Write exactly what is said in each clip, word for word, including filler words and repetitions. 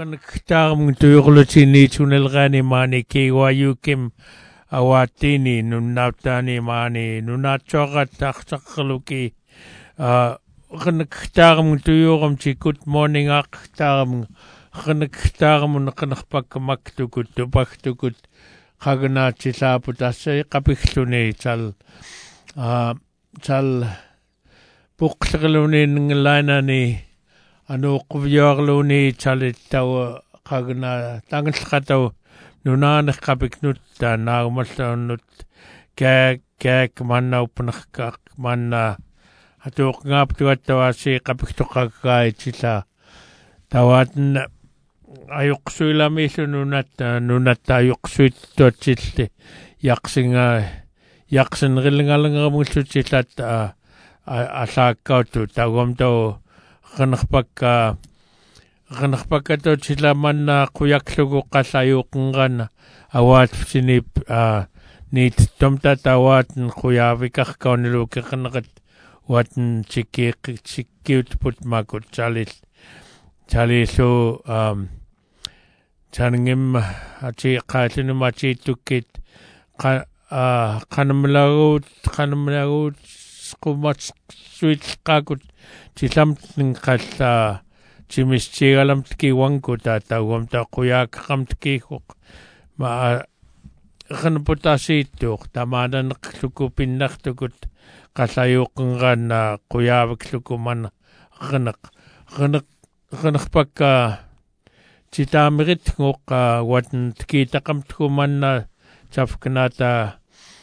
Qanaktaarmun tuyurlutini tunelgani maani kiwayukim awatini nunnautani maani nunnaatsuarat taqtaqluki qanaktaarmun tuyuramti good morning aqtaarmun qanaktaarmun qanaqpakkamaktukut tupaktukut qaganaatilaaput assai qapiqluni tal tal puqlaqluni nglainani anu quvyorluni talittaw qagna tanglqataw nunaaneq qapiknut naagumallunnut kaak kaak manna upnaqaq manna hatuqngaaptuattawasi qapiktoqaggaitilla tawatna ayuqsuilamillu nunatta nunatta ayuqsuittuatsilli yaqsinga yaqsinrillingalangaramullutillat allaakkauttu tagumtaw qanaqpakka qanaqpakkato chilamanna quyaklugu qallayuqnqana awaatsinip niit tomtat awaatn quyavikarkauniluki qanaqat watn chiki chikiutput makut chalil chalillu channgim achi qaallunumachiitukit qa qanamlagut qanamlagut qumat suitqakut chilamtning qalla chimischigalamtki wankuta tawamta quyaaqamtkihuq ma qanputasiittuq tamanan qlukupinnartukut qallayuqnganna quyaavaklukuman qanaq qanaq qanaqpakka chitaamiritnguq watn tkitaqamtkumanna chafknata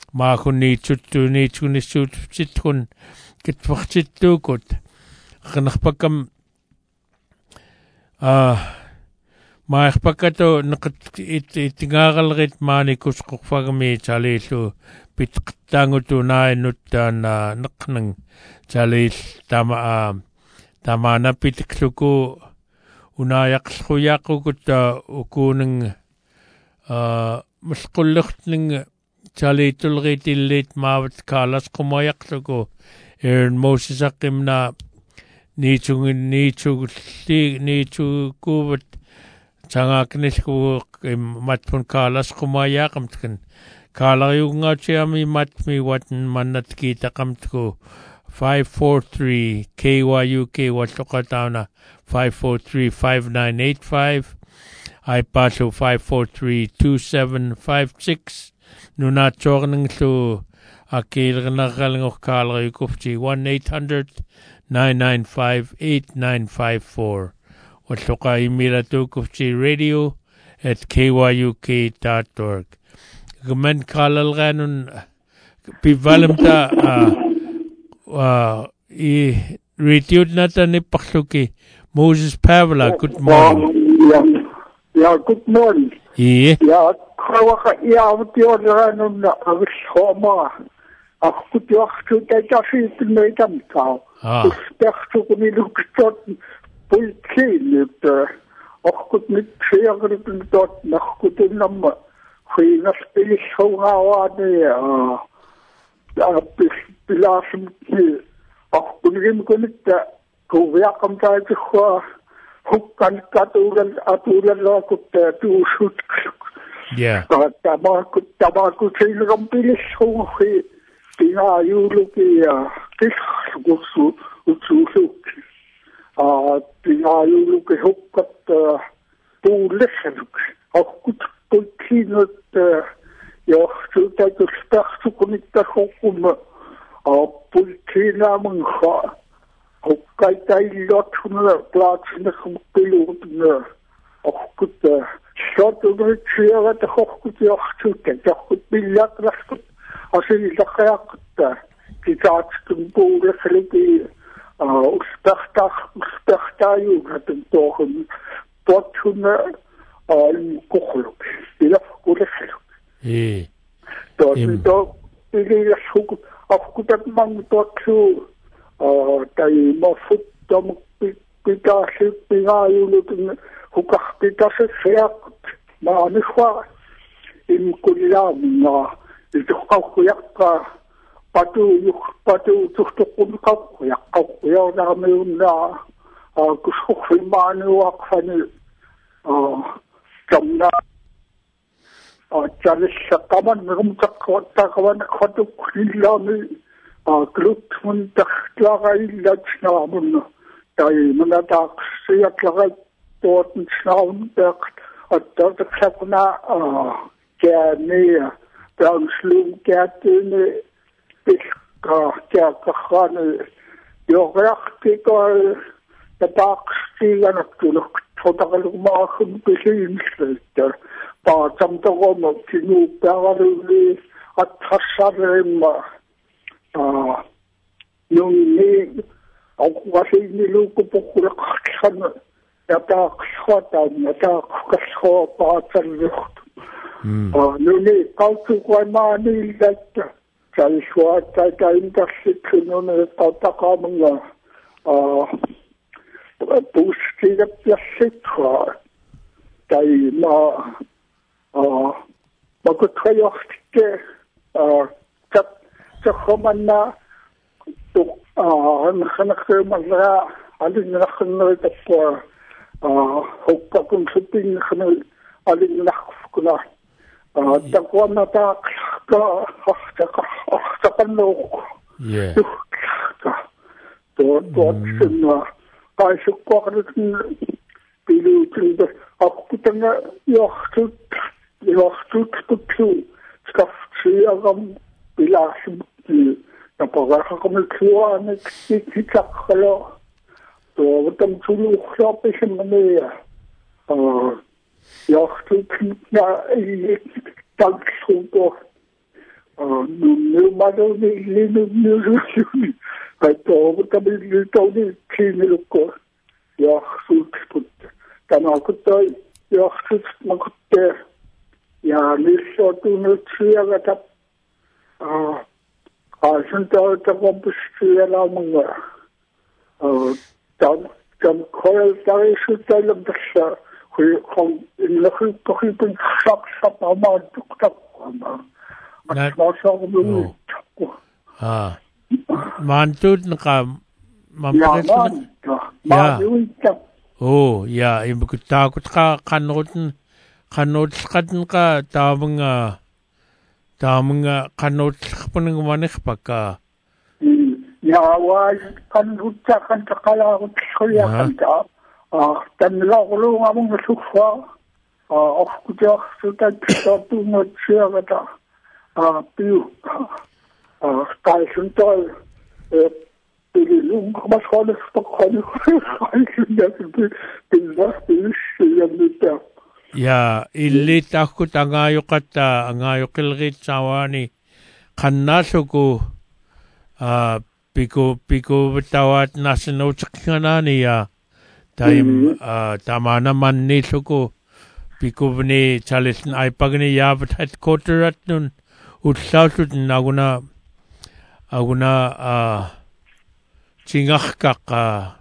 maahunniitsuttuuniitsunissuutsitkun kitparchittuukut qanaqpakkam maarpakkato neqat ittingaaralrit maanikusqorfagmi chalillu pitqtaangutunaainnuttaan neqnang chalil tama tamaanapitikluku unaayaqlquyaqukut ukuunang musqullertning chalitulriitilliit maavat kaalasqumayaqluku erin moosisaqimna niitsungin niitsugulli niitsukuvat tangaaknilku matpun kaalasqumayaaqamtkan kaalariungaatiami matmi watn mannatkiitaqamtku five four three K Y U K walluqatauna five four three five nine eight five aipaallu five four three two seven five six nunaatsuarninglu akiilernarralngorkaalariukufti one eight hundred nine nine five eight nine five four walluqa imilatukufti radio at K Y U K dot org gaman kaalalganun pivalamta i retiutnata nipparluki Moses Pavla. Good morning. Yeah, yeah, good morning. Yeah. Yeah, kawaka iaavutiorranun avishoma aqutiortutatafiitneitamtao uspertukuniluktot pulkiinut orkutnitfiagrutntot narkutunnamma xiinarpilissaugaavaani pilaasumki orkunigimkunitta kuviaqamtaatikhua hukkanikatuulal atuulalluakutta tuusutkluk yeah tamakut tamakut silgampilissuugi pingaayuluki kisgussu utsuusukki a pingaayuluki hukkat tuulessaluk orkut pulkinut johtuutatustartukunittarhuqqumma pulkinaamangha hukkaitaillortuna plaatsinnermuqqiluutna orkut shortuneritsiarat horkutiortuutta torkut pillaqlarkut asillaqqiaqqutta kitaatskun puulassaluki ustartar ustartaayuugatun toorun tortuna almuqorluk ilaqqulassaluk eh to iliasuk orkutatmangu tortu tai mafut tom pitaasi pingaayulutun hukarpitaseaq maanihwa imkullaamna ituqqaquyaqqa patu patu tuhtuqqunqaquyaqqa yaarnaamiunna kusqufimaanuaqfani jamna jalissa kaman ngum takwa takwan khotu khilami glutmun takhlagai lachna mun tai manata siya tlagai toten snaun tak at dat khapna kya ne Brownsloom Katine Piska Kakane Yorachtical the Dark Sea and to look total Markham Bilinslater, but some to one of Tinu Barry at Tasarema young name of what is the look of the dark shot and the dark shot parts and looked. Nuni kautu kwa mani letta kai shwa kai kai intasik nuni kautaka mga buski da plasika kai ma magutwayochtike kat sakhamana tu hanakhamala alin nakhanoi tapwa hokka kun shooting khanoi alin nakhkuna takwana ta ka ta ta kanok yeah to to sinna kai shukwarin pilu tinda akutanga yochtut yochtut tu skafti agam bilash na pagar kamel khwa ne kitakalo to utam chulu khlopish mane yochtut na dank super nu nu mado ni nu nu bei to utam ni to ni kinilko yochtut put kana kutoy yochtut makutte ja nisho tu nu tsia ta ah Arsenal ta kompustia la mga uh tam tam koel tari shutel bsa hui kon in la hui to hui pun shop shop ma tuk tak ma ma so bu ah mantut naka mampres ya oh ya imbuta kut ka kanot kanot kadn ka tamanga tamanga kanot panang manik paka ya wa kan hutsa kan takala ko khoya kan ta ah tan lo lo among sukfa ah of kuja suta tu no chia ta ah piu ah kai suntol e pili lung ma khone sto khone khone ya pil va pil ya mita ya illi takut angayo kata angayo kilgit sawani kannasuku ah Pico Pico betawat nasional cekangani ya, time tamana man ni suku Pico bni chalis na ipagni ya betat koterat nun utsasut naguna aguna cingah kaka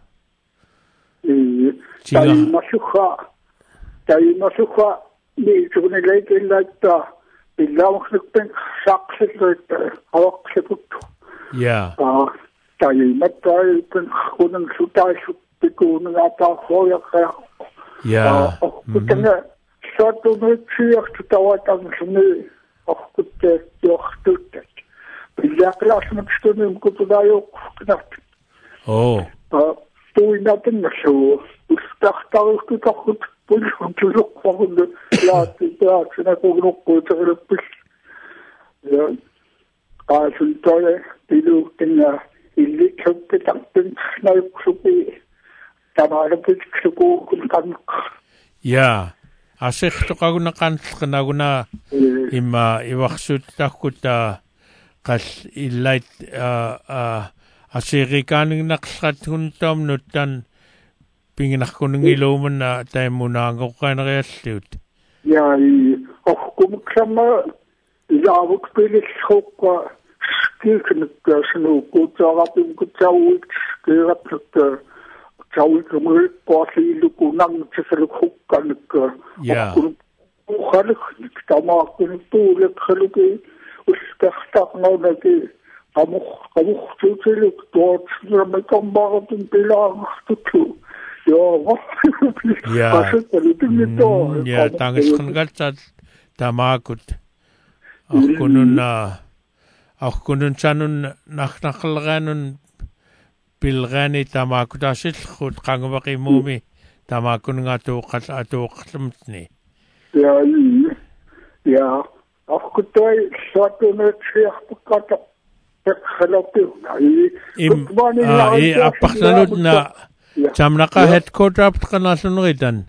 cingah masukha tayi masukha ni chukne leke lata bilang khpen sakse lata awak seput yeah ah tayi matai pen khunang sutai supiku na ta khoya kha yeah kutanga shatu me chiak tutawatang sumi of kutte yochtut bilang klas mat stunum kutudayo knat oh ah tu inatin na so ustaktar kutakut pun tuluk pun la ta china ko grok ko tsarpis ya Arsenal pilu tinga illi chukte taktin na supi tamara pit suku kun kan ya asik to kaguna kan kanaguna ima iwaksut takuta kas ilait asiri kaning naksat huntam nutan pinginak kunung iloman na tayo muna ang kukain reaslut ya i of kumksama Javuk pilis hokka skilknik snu kutsarapim kutsawik skirapnik tsawik mul pasi lukunang tsaruk hokkanik yeah khalik tama kun tulek khaluki ustaktak nawaki amukh amukh tutuluk tot ramekam bagatin pilang tutu joo ja mm, ja tangaskan gatsat tamakut ahkunun ahkunun sanun naknakalganun pilgani tamakut asil khut qangwaqi mumi tamakun ngatu qat atu qatmtni ja ja ahkutoi satune tsiaqpakata im i apaqlanut na jamnaqa headquarter aptqanallunritan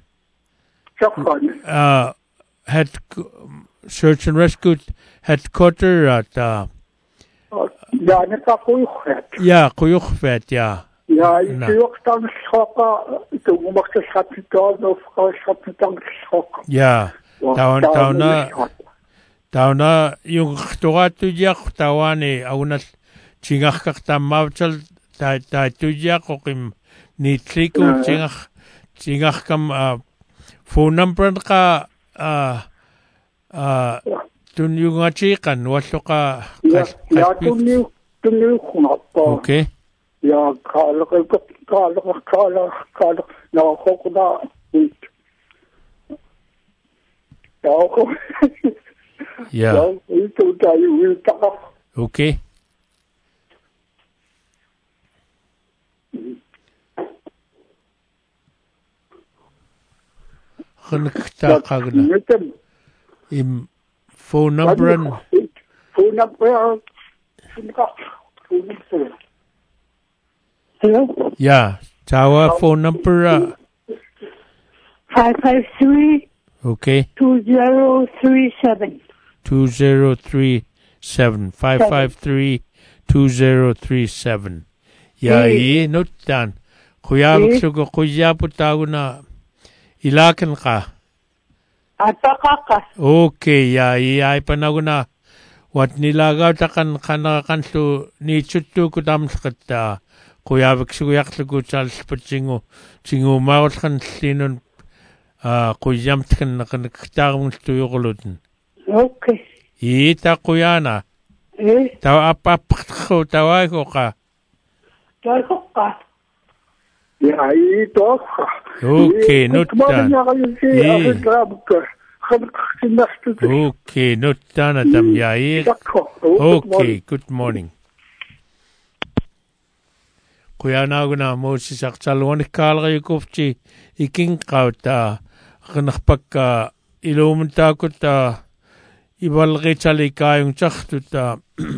uh head search and rescue headquarter at uh ja neka quyuqfat ja quyuqfat ja ja iqtan schaqa itumakta schapital of schapital schaqa ja taun tauna tauna yung khtuatu jak tawani aunal chingakak tamawchal ta ta tujak okim ni triku chingak chingak kam phone number ka uh uh tun yung achikan wasuka ja tun yung tun yung khunapa okay ja kala kala kala kala na khokda ja ja okay khnakta qagna im phone number phone number hello yeah tawa phone number uh, five five three okay two zero three seven two zero three seven five five three two zero three seven ya i nutan khuyabuk sugo khuyaputaguna ilakan ka ataka okay ya i ay panaguna wat nilagaw takan kana kansu ni chuttu kudam skata khuyabuk sugo yaklugu chals pachingo chingo maot kan sinun ah khuyam tkan kan ktagum tuyugulutn okay ita kuyana eh tawa apapkho tawa ko ka Toka. Ja, toka. Okay, nutan. Okay, nutan atam yair. Okay, good morning. Kuyana guna mosi saksalwan kalga yukufchi iking kauta kanakpaka ilumunta kuta ibalgi chali kayong chaktuta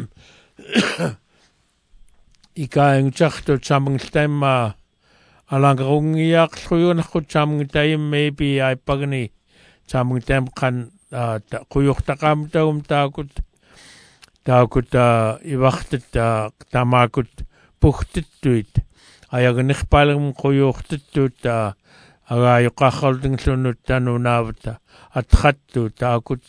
ikayong chakto chamang stemma alang yak kuyun ko chamang time maybe ay pagni chamang tem kan kuyuk takam taum takut takut iwaktit tamakut puhtit tuit ayag nikpalang kuyuk tut aga yuqakhalding sunut tanunavta athattu takut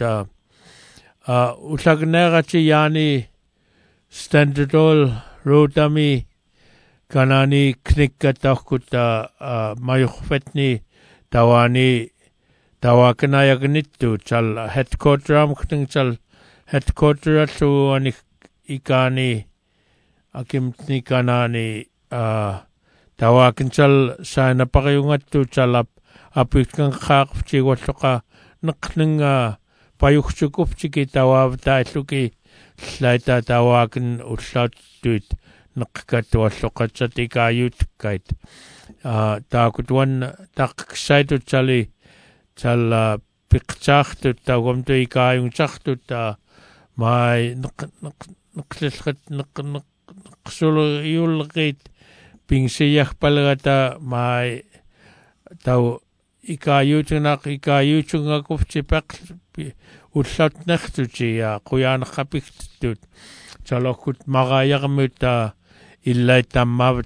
usagnerachi yani standard all rotami kanani knikkatakuta mayukhvetni tawani tawakanayagnitu chal headquarter am khting chal headquarter tu ani ikani akimtni kanani tawakin chal sana pakayungattu chalap apikkan khaqchi watloqa naqning payukhchukupchiki tawavta luki slaita tawakin uslatuit naqkat walloqatsatika ayutkait taakutwan taqsaitu chali chal piqchaaqtu tawamtu ikayungchaaqtu ta mai naqlilqat naqsul yulqit pingsiyaqpalgata mai taw ikayutunaq ikayuchungakufchipaq ullatnertuchi ya quyanaqapiktut chalokut magayarmuta illaitammavat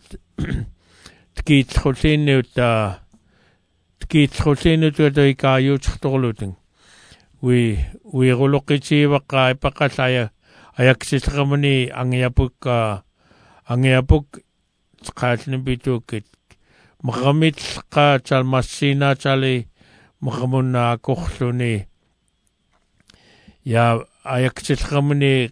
tkiitxulliinuta tkiitxulliinuta ikayuutertorlutun wi wiiruloqitiivaqa ipaqallaya ayaksillramuni angiapukka angiapuk qaalnipitukit maqamitqa chalmassina chali maqamunna korluni ja ayaksillramuni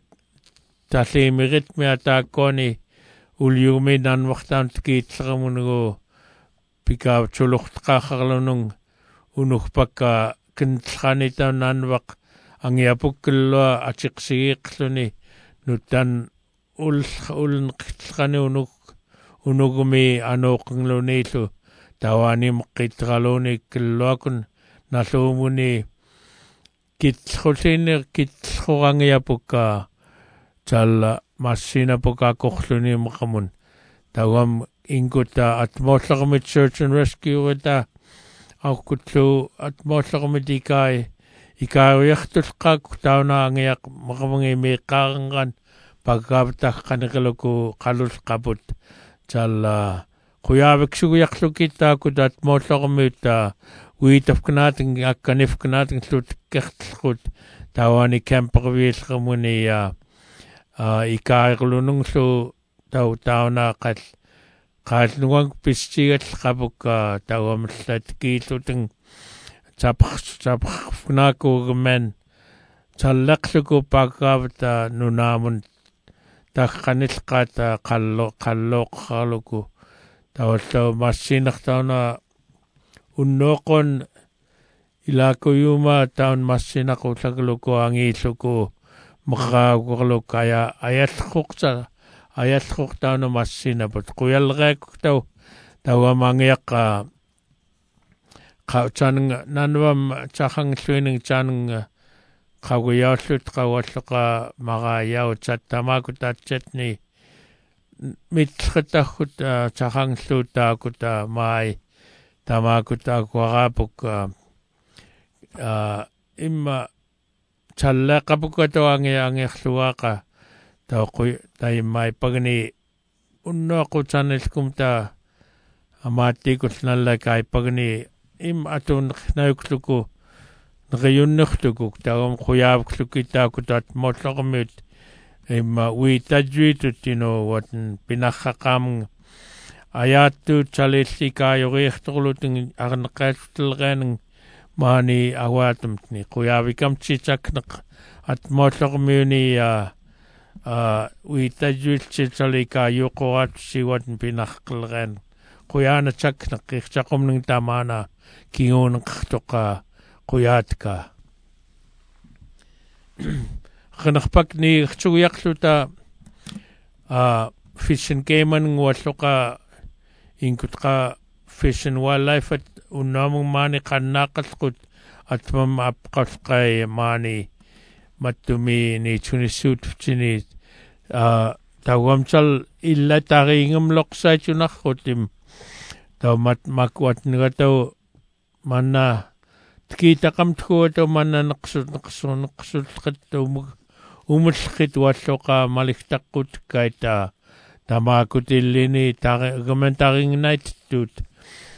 talliimirit miataakkuani uliumi nanwartaan tkiitlleramunugu pika chuluqtaqaqarlunung unugpakka kintlqanita nanwaq angiapukkillua atiqsigiiqluni nutan ul ulnqitqani unug unugumi anoqngluniillu tawani meqqitqaluni killuakun nalluumuni kitqulliinir kitqorangiapukka talla massina pokaqorluni meqamun tawam inguta atmollaqmit search and rescue ta aqutlu atmollaqmit ikai ikaawiartulqaak tauna angiaq meqamungi meeqqaarangan paggaavtaqqaniqiluku qalulqaput talla quyaaveksugiarlukitaaku atmollaqmit uitafknaatin akkanifknaatin lutkertlqut tawani camperviilqamuni ya ikaarlununglu tau tauna qal qalnuang pistigat qabukka tawamllat kiiluteng tapq tapqnaku men tallaqluku paggaavta nunamun taqqanilqata qallo qalloqqaluku tawallu massinartauna unnoqon ilakuyuma taun massinaqulagluku angiilluku maqaaguqlukaya ayallquqta ayallquqtauna massinaput quyalreeqtau tawamangiaqqa qauchanng nanwam chaqangluining channg qawiyaallut qawalluqa maqaayau chattamakutatchatni mitqitahut chaqangluutaakuta mai tamakutaakuaqaapukka imma challaqapukka tawangi angiarluaqa tauqui taimai pagni unnoqutsanilkumta amaattiikullnallakai pagni im atun naukluku nqiyunnerlukuk tawam quyaavklukitaakutat mollormit imma uitajjuituttino watan pinaqqaqaamnga ayaattu chalillikaayoriirtorlutin arneqaallutelleraaneng maani awaatumtni quyavikamtsitsakneq atmollormiuni ya uitajjuiltsilikaayuqoraatussiwatan pinaqqelleraan quyaanatsakneq qirtaqumneng tamaana kinguuneqartoqa quyaatka qanarpakni irtsugiarluta fish and game ngualluqa inkutqa fish and wildlife at unnamung maani qannaaqalqut atmam apqalqai maani mattumi ni tunissuututini tawamsal illa tariingamloqsaaitunarrutim tawmat makuatnigatau manna tkitaqamtkuatau manna neqsut neqsu neqsulqattau umulqit walluqa maliqtaqqut kaita tamakutillini tagamentaringnaittut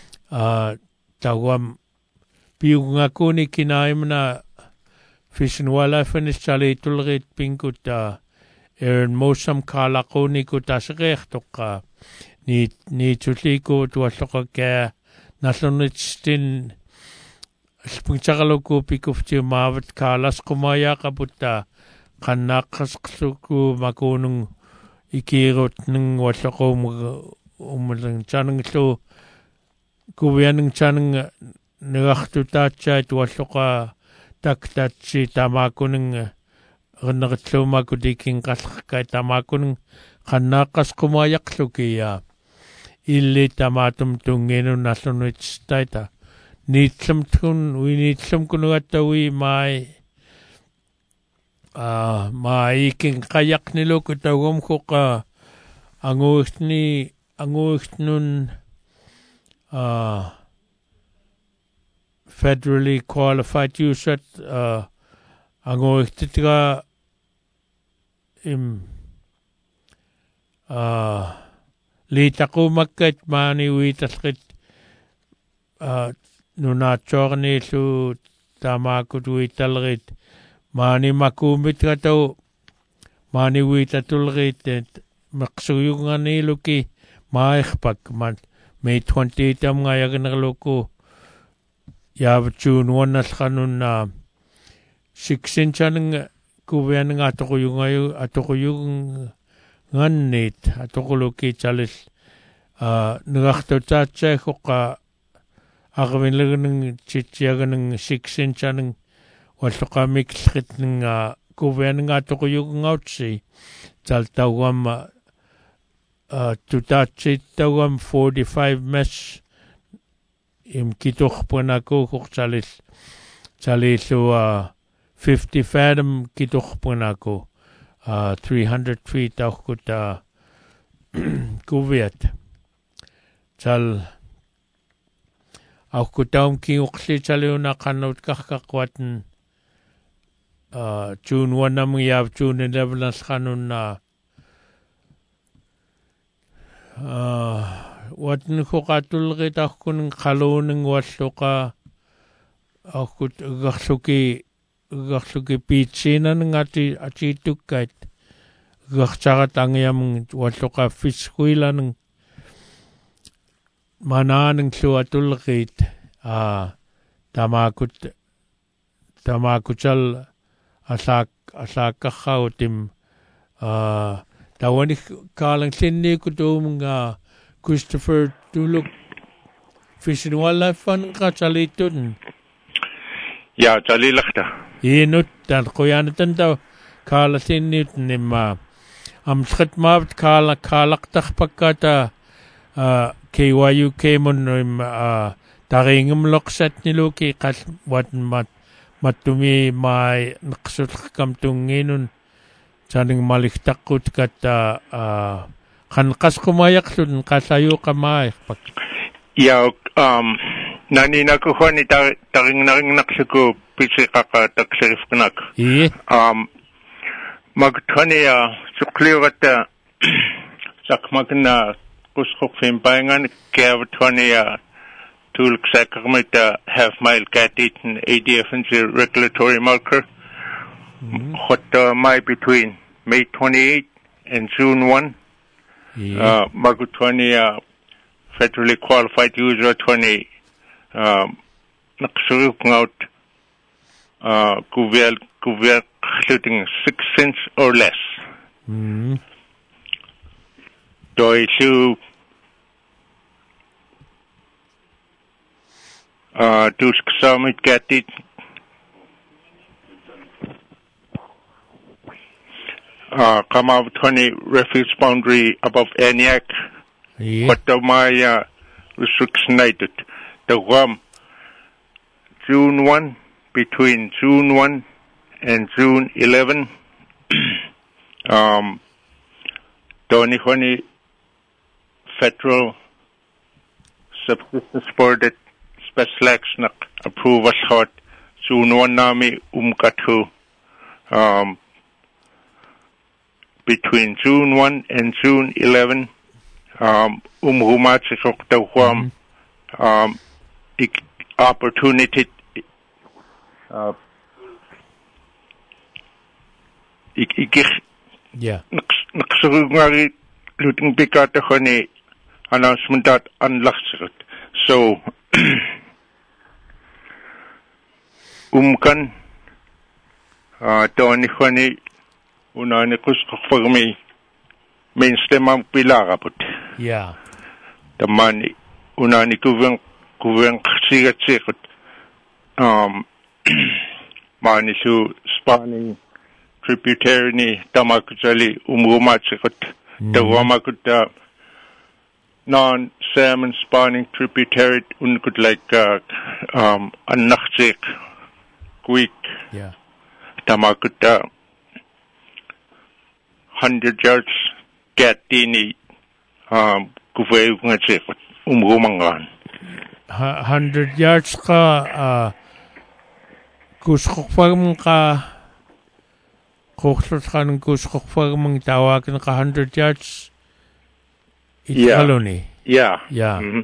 tawam piungakuni kinaimna fish and wildlife initially tulrit pinkuta erin mosam kalaquni kutasreertoqa ni ni tulliku tualloqa ka nallunitstin spungchaqaluku pikufti maavat kaalasqumayaqaputta qannaqqasqluku makunung ikirutneng walloqum umuleng chanenglu kuvianeng chaneng negartutaatsaat walloqa taktatsi tamakuneng rnertlumakudikin qalqkai tamakuneng qannaqqasqumayaqlukiya illi tamatum tungenun nallunuitstaita niitlamtun uiniitlamkunugattawi mai ah mai king qayaqniluku tawamkuqa anguiqni anguiqnun ah federally qualified user uh anguiqtitiga im ah liitaqumakkat maani uitalqit ah nunaatsoorniillu tamaakut uitalrit maani makuumitgatau maani uitatulrit meqsuyunganiluki maairpak man May twentieth tamngayagnerluku yaavtsuunuannallqanunna sixinchaning kuvianeng atoquyungayu atoquyungannit atoquluki chalil uh, nagaktotatsa ko ka agawin ng chichiaga ng six inch ng wato ka miklit ng uh, kuwen nga to ko yung outsi tal tawam uh, tutatsi tawam forty-five mesh im kitoch po na ko kuk chalis chalis uh, fifty fathom kitoch po na ko uh, three hundred feet ako ta kuwet chal ako taum ki uksi chalo na kanot kakakwaten uh, June one na mga June eleven nas kanon na uh, watan ko katulkit ako ng kalunang wato ka ako gaksuki gaksuki pitsi na ng ati ati tukait gaksakat ang yam wato ka fiskuila ng mana ng suatulkit ah tamakut tamakutsal asak asakakautim ah tawani kalang sinni ko to mga Christopher tulok Fish and Wildlife Fund ka chalitun ya chalilakta inut tan koyanatan daw kala sinit ni ma am skhat mabt kala kalaktak pagkata uh, K Y U K mon uh, taringam lokset ni Luki kas wat mat matumi may naksut kamtung nginun saning maliktakut kata uh, kan kas kumayak sun kasayo kamay pag ya um nani nakuha ni taring naring naksuko pitsi kaka taksirif knak i um magtani uh, sukliwat uh, sakmagna kuskok fimbaingan kavatani uh, tulk sakamit uh, half mile katit and A D F and regulatory marker mm-hmm. what uh, my between May twenty-eighth and June one yeah. uh magutani uh, federally qualified user twenty um naksuruk out uh kuvel kuvel shooting six cents or less mm-hmm. do issue uh to summit get it uh come out twenty refuge boundary above ENIAC yeah. but the my uh, restriction nighted the one June one between June one and June eleven um Tony Honey federal subsistence board special action approval hot June one nami umkatu um between June one and June eleven um umhumat sokta huam um opportunity uh ik ik yeah naksurungari luting bikata khone announcement that unluxured so umkan uh toni khone unane kuskofagmi mainstem ang pilaraput yeah tamani unani kuwen kuwen sigat sigat um mani su spawning tributary ni tamakutali umumat sigat tawamakut non salmon spawning tributary unkut like uh, um annachik quick yeah tamakut hundred yards gatini um kuwe ngachik umumangan hundred yards ka uh, kuskokfagm ka kuksot ka ng kuskokfagm tawagan ka hundred yards yeah colony yeah yeah mm-hmm.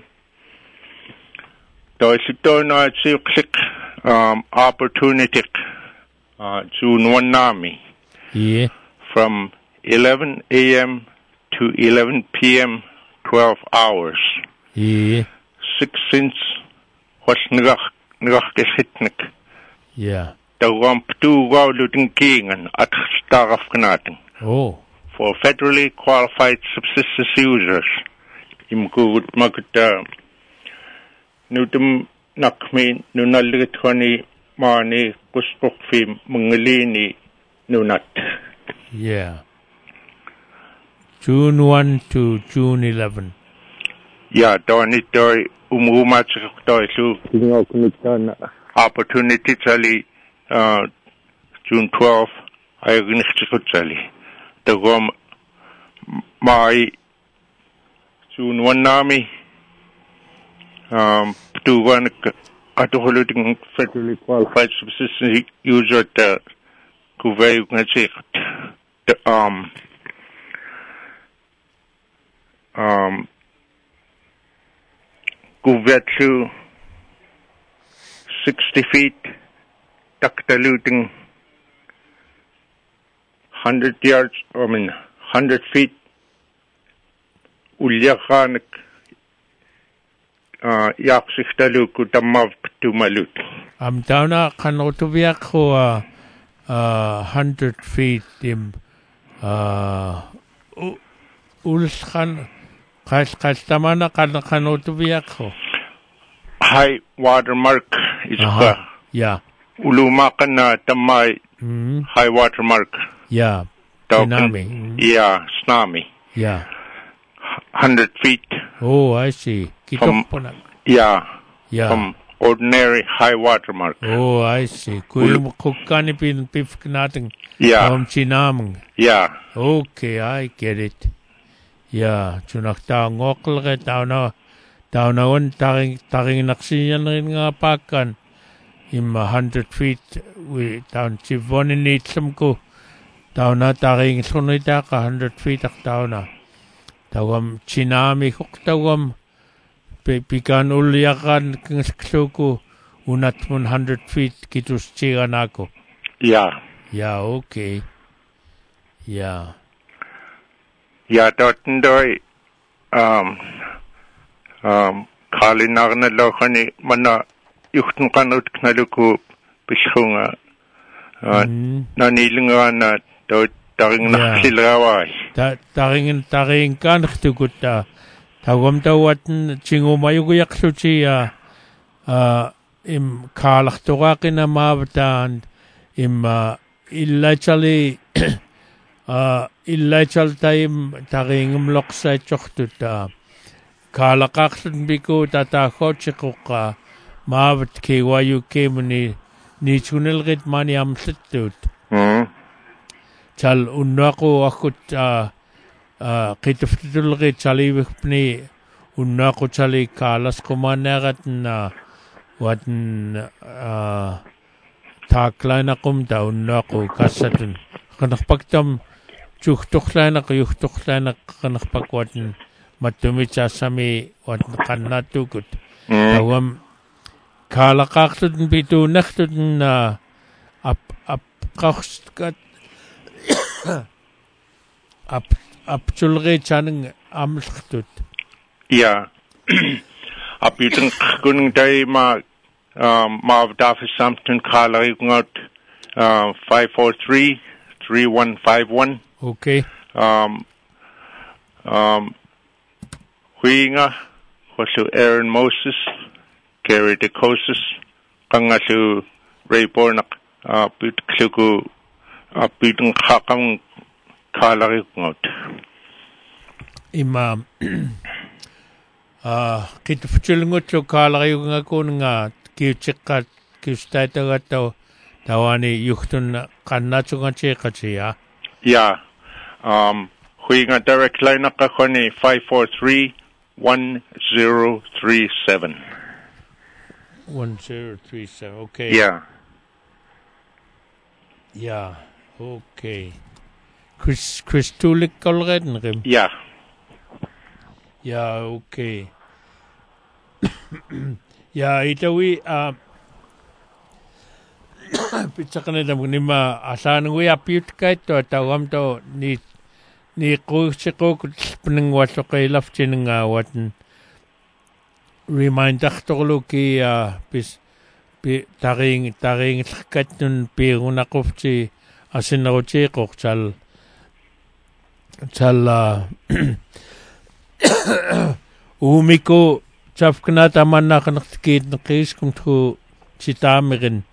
So it's a click um opportunity uh June one nami yeah from eleven A M to eleven P M twelve hours yeah six cents was nagak nagak hitnik yeah the rump two wow looting king and at staraf knating oh for federally qualified subsistence users imkugut makuta nutum nakmi nunalgitwani mani kusqoqfi mungalini nunat. Yeah. June first to June eleventh. Yeah, doni doi umumatsikdoi su kingokunitana opportunity tali uh June twelfth ayagnichikutsali. Tagom mai June one nami um to one atuhuluting federally qualified subsistence user at Kuvay Ngachik um um Kuvetsu sixty feet taktaluting hundred yards I mean hundred feet Ulyakanik uh yaksikhtaluku tamav tumalut. Am tauna kanotuviak ko uh uh hundred feet im uh ulskan kas kas tamana kan kanotuviak ko. High water mark is uh-huh. Yeah. Ulumakan na tamay mm-hmm. high water mark. Yeah. Tsunami. Mm-hmm. Yeah, tsunami. Yeah. Hundred feet. Oh, I see. From, yeah. Yeah. From ordinary high water mark. Oh, I see. Kuyum kukani pin pifk nating. Yeah. From Chinamang. Yeah. Okay, I get it. Yeah. Chunak tao ngokal ka tao na tao na on taring taring naksiyan rin nga pakan. Im a hundred feet we taon chivoni nitsam ko. Tao na taring sunita ka hundred feet ak tao na. Tawam Chinami kuk tawam pikan ulyakan ksuku unat one hundred feet kitus chigan ako. Yeah. Yeah, okay. Yeah. Yeah, dotendoi um um kalinar na lokani mana yuhtun kanut knaluku bishunga uh mm. nanilinga na dot taring naksilawai. Ta taring taring kan khtukuta tawam tawatan chingumayuguyak suchi uh uh im kalakhtuqaqina mavtan im uh, illachali uh illachal time taring mloksa chokhtuta kalaqaqsun biku tata khochikuqa mavat ke wayu kemuni ni chunelgit mani amsitut. Mm. Chal unnaqo akut uh uh qitftulgit chalivipni unnaqo chali kalas kumanagat na watn uh taklaina qumta unnaqo kasatun qanaqpaktam chuhtuqlaina quyuhtuqlaina qanaqpakwatn matumicha sami watn qannatukut tawam kalaqaqtun bitu nahtun na ap ap qaqskat up up chulge channing amlchtut. Yeah. Up you think gunning day ma um ma dafis something kalari ngot uh five four three three one five one. Okay. Um um Huinga Hosu Aaron Moses Gary DeCosis Kangasu Ray Bornak uh bit kluku uh bitung kakang kalari ngot. Imam ah kitfchulngot so kalari ngako nga kiuchikat kiustatagatto tawani yuhtun kannachunga chekachiya. Yeah. Um Huinga direct line nakakoni five four three one zero three seven. One zero three seven. Okay. Yeah. Yeah. Okay. Chris Christulik kolredn rim. Yeah. Yeah. Okay. Yeah. Itawi um. Pichakane dam nima asan wi apit kait to tawam to ni ni kuchiko pning wato kay lafchin nga watan remind taktolo ki uh, pis pi taring taring kat nun piruna kufchi asin ako chiko chal chal uh, Umiko Chafkanata Manakanakiit Nakis come to Chitamirin.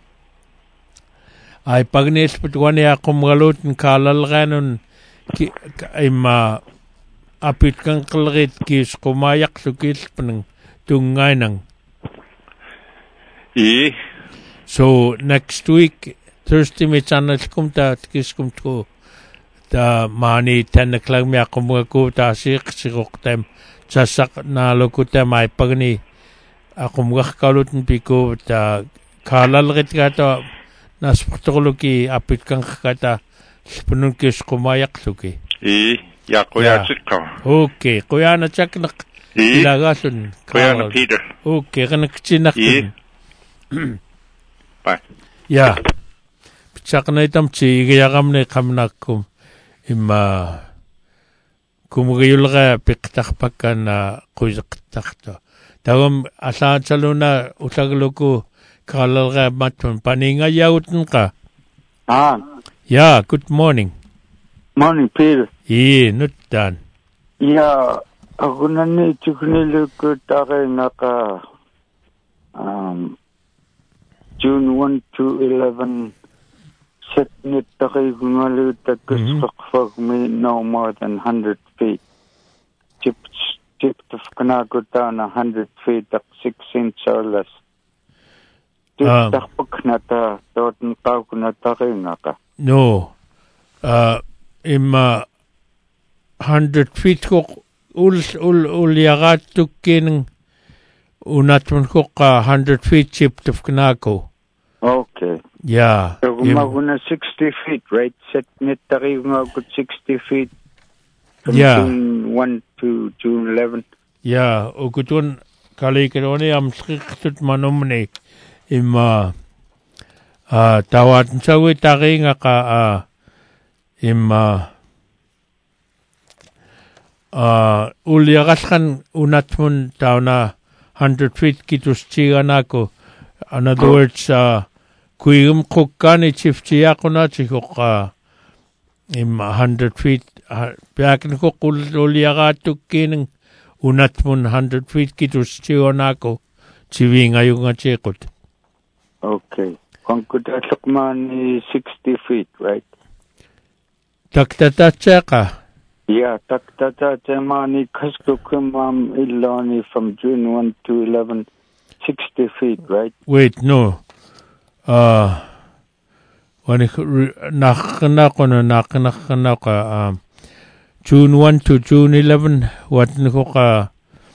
I Pagnis Putwani Akumgalut and Kalalganon Ima Apit Kankalrit Kis Kumayak Sukispanang Tungainang. E. So next week, Thursday, may channel kumta kis kumto ta mani ten o'clock me akumga ta sik sikok tem sasak na lokuta may pagni akumga kalutin piko ta kalal rit kata nas putuluki apit kang kata spunun kis kumayak suki. E. Ya kuya chika. Okay, kuya na chak nak ilagasun. Kuya na Peter. Okay, kanak chinak. E. Bye. Yeah. Chakna itam chi igayagam ne kamnakum ima kumugayulga piktakpakan na kuzaktakto. Tawam asa chaluna utagluku kalalga matun paninga yautun ka. Ah. Yeah, good morning. Morning, Peter. Yeah, not done. Yeah, ako na ni chukniluku taray naka um June one to eleven, set nit takay kungalu takusakfag me no more than one hundred feet. Chip chip of kanago down one hundred feet at six inch or less. Um, Takpak na ta, totan tao na takay naka. No. Uh, im uh, one hundred feet ko ul ul ul yagat tukin unatun ko ka one hundred feet chip of kanako. Okay. Yeah. So gumaguna sixty feet, right? Set nit takay gumagot sixty feet from Yeah. June one to June eleven. Yeah, ukutun kalikironi am skriktut manumni im uh, uh, tawat sawi takay nga ka uh, im uh, uh, ul yagat kan unatun tao na one hundred feet kitus chiga nako. In other Oh. words, uh, kuigum kukani chifchi ako na chikoka im one hundred feet piakin ko kuliyaga tukin unat mun one hundred feet kitus chiyo nako chiwi ngayon nga chikot. Okay. Kung kudatlakman is sixty feet, right? Taktata cheka. Yeah, taktata temani kaskukumam iloni from June one to eleven, sixty feet, right? Wait, no. Uh, when ik nakana ko na nakana ka um, June one to June eleven, what niko ka.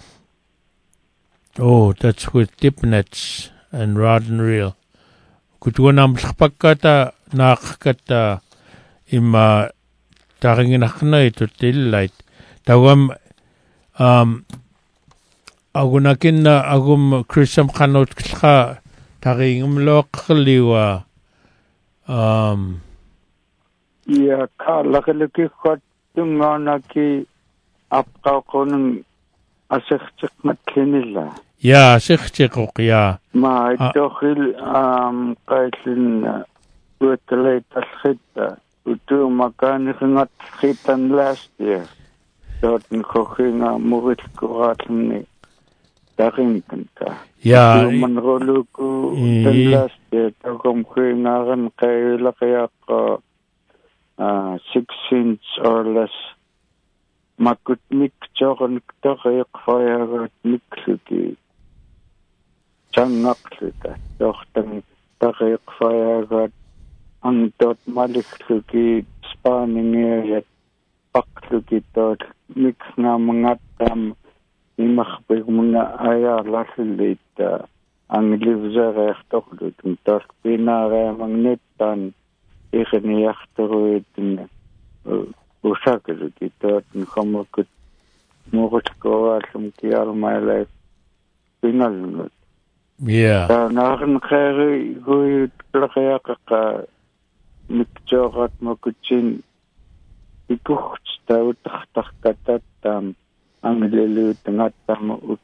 Oh, that's with tip nets and rod and reel. Kutuan am sakpagkata nakakata ima taringin nakna ito tillait. Tawam um agunakin na agum Chrisam kanot ka taringim lokaliwa um Yeah, ka lakalaki ko tungana ki apka ko ng asakchik matkinila. yeah sikchikok yeah Ma ito khil um kaitlin utlay talkhita utu makanik ngat khitan last year. Dort ko khinga mugit ko atni daking kanta. yeah Man rolo ko tan last year to kom khinga kan kay lakaya ko uh, six inch or less. Makut mik chokon kto kay kfaya got mik suki. Changak suka. Dochtang takay kfaya got ang dot malik suki spanning area pak suki dot mik nga mga tam imakpig mga aya lasilit ang livzare chtoklut ng dot pinare magnetan ikiniyaktero itin usakit ito at nakamakot mukot ko at lumkiyar my life pinalunod. yeah Uh, Nakakakari ko kaya kaka mikchokat makutsin ikuks tao taktak katat tam ang lilut ng atam ut.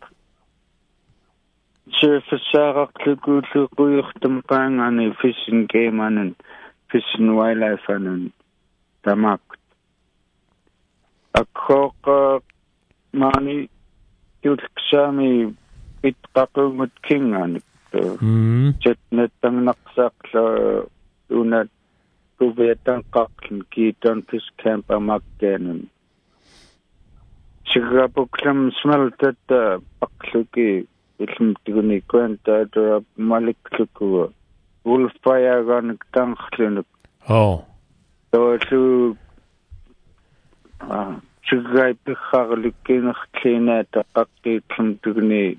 Surface sakak lukutlukuyuk tampang ano fishing game ano fishing wildlife ano tamak. Ako ka mani tulk Sami pitqaqungut kinganik. Mm. Jetnetang naqsaqla una kuvetan qaqlin kiiton fish camp amakkenan. Sigapuklam smeltat paqluki ilmtiguni kwenta dra malikluku ulfayagan tanghlunuk. Oh. So su ah sigay pikharlikin khlina taqaqi ilmtiguni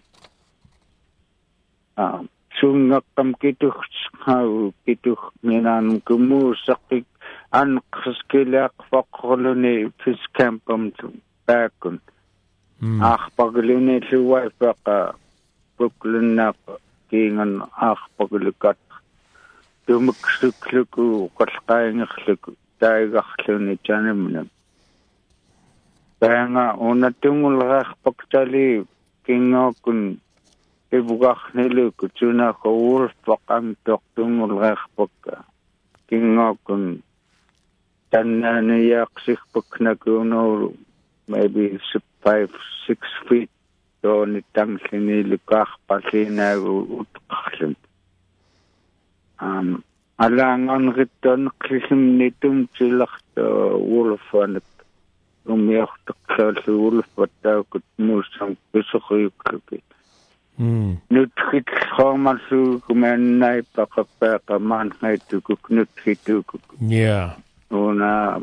ah sungakam kituh hau kituh minan kumusaqik an qskilaq faqluni fish campam backun ach pagluni luwai faqa buklunna kingan ach paglukat tumuksukluku qalqaingluku taigaqluni chanimna banga unatungul raq paktali kingokun ibugaqniluku tuna qawul faqam toqtungul raq pakka kingokun tanani yaqsik paknakuno maybe five, six feet. So nitang sinilikah pasina utqahlin. Um, alangan riton krisim nitum silak wolfanik. Umiyak taksal si wolfata kut musang pisukuyukuki. Nutkit khamalsu kumenay pakapaka manhay tukuk nutkitukuk. Yeah. Una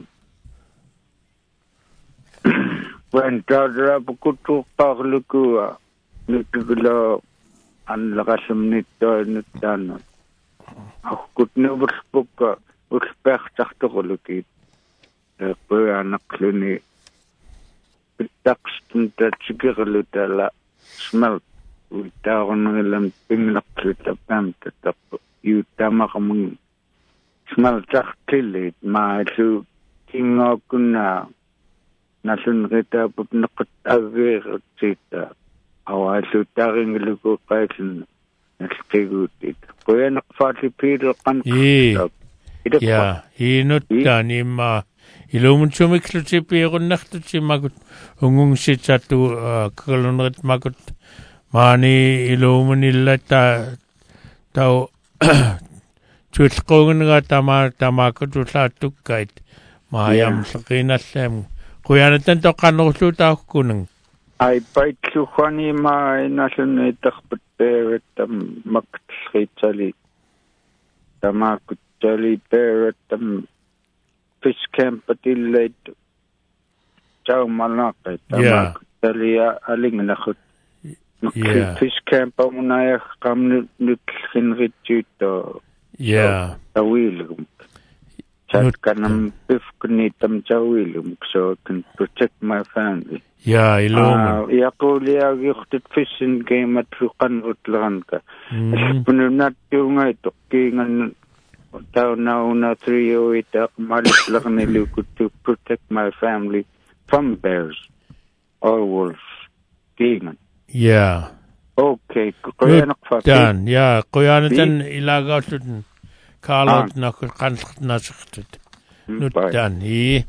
when Tadra Pukutu Parlukua, Nutugula, and Lakasam Nita Nutana. I could never spoke with Pechtachtoloki, the Puyanakuni, the Taxton that Chigirlutala smelt with down and Pinglakita Pamta, you Tamakam smell Tachtillit, my two King Okuna. Nasun kita pupnakot agir sita awasu taring luko kaisin naskigutit kuya nakfati piro kan ja hinut tani ma ilumun chumikluti piro naktuti magut ungung sitatu kalunrat magut mani ilumun illata tau chutqongan ga tama tamakut usatukait mayam sakinasem kuyanatan to kanuslu ta kunang ay pait sukhani ma nasun itakpet tam maktsali tamakutali tam fish camp patilait chau malaqet tamakutali aling nakhut fish camp amunaya kam nutlhinritito yeah tawil Chat kanam pifkni tam chawilum so I can protect my family. Yeah, ilum. Yaqul ya gikhtit fishing game at ruqan utlanka. Pununat yungay to kingan taw now na three oh eight malik lagni luku to protect my family from bears or wolves. Kingan. Yeah. Okay. Kuya nakfati. Dan, yeah. Kuya natan ilagaw Kalot na kanskit na saktit. Nutan, i.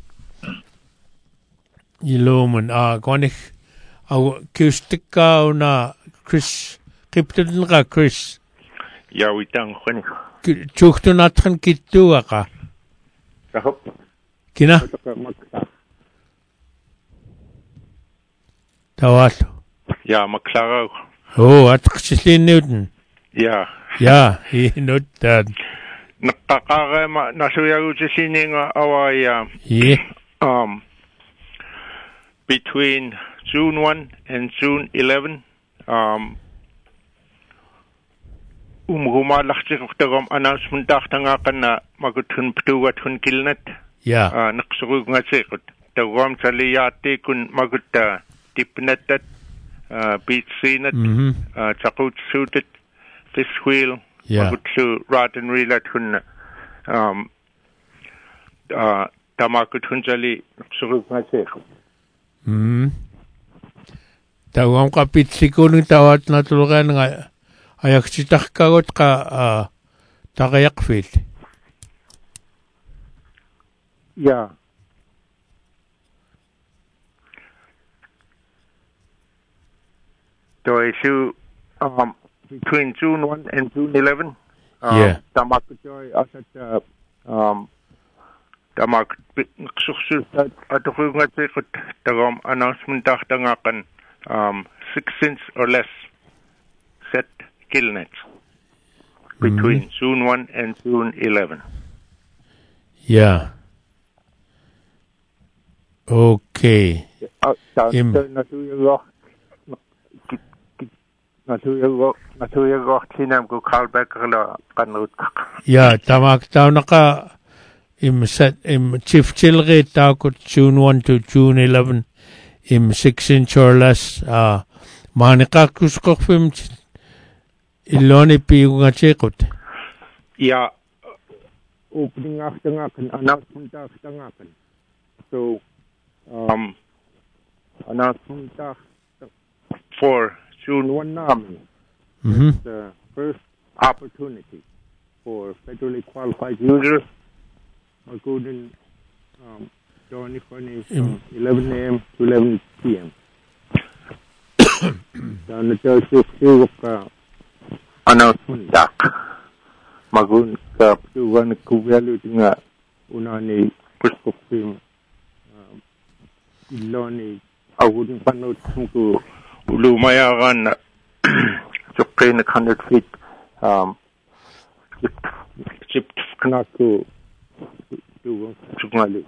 Ilumun, ah, kwanik, aw, kiustika na Chris, kiptun ka Chris. Yawitang kwanik. Chukto natkan kitu ka. Kahop. Kina? Tawato. Ya, maklaraw. Oh, at kasilin Newton. Ya. Ya, i nutan. Nakakama nasuyagutisini nga away uh, yeah. um between June first and June eleventh um umhumalaktik tagom announcement tanga kana magutun ptugat hun kilnet yeah uh, naqsugu ngasikut tagom saliyati kun magutta tipnetat uh, beach sinat mm-hmm. uh, chakut suited fish wheel yeah. Magutsu raten rilat hun um uh tamakut hunjali surug masek. Hmm. Tawang kapit sikun tawat na tulugan nga ayak sitak kagot ka uh, takayak fit. Yeah. issue um, between June first and June eleventh. Um, Yeah. Tamak joy asat um tamak suksur atukunga tikut tagam announcement tangakan um six inch or less set kill nets between mm-hmm. June first and June eleventh. Yeah. Okay. Im Yeah, tamak tau naka im set im chief chilge tau kut June first to June eleventh im six inch or less uh manika kuskok film iloni pi unga chekut. Yeah, opening after ngakan announcement after ngakan. So um announcement for June first namin. Mm-hmm. It's the first opportunity for federally qualified users, including um, joining from eleven a.m. to eleven p.m. Down the church of announcement dak magun ka tuwan kuwelu tinga unani kuskopim iloni awudin panot ko ulumayagan Ukraine one hundred feet um chip knaku to to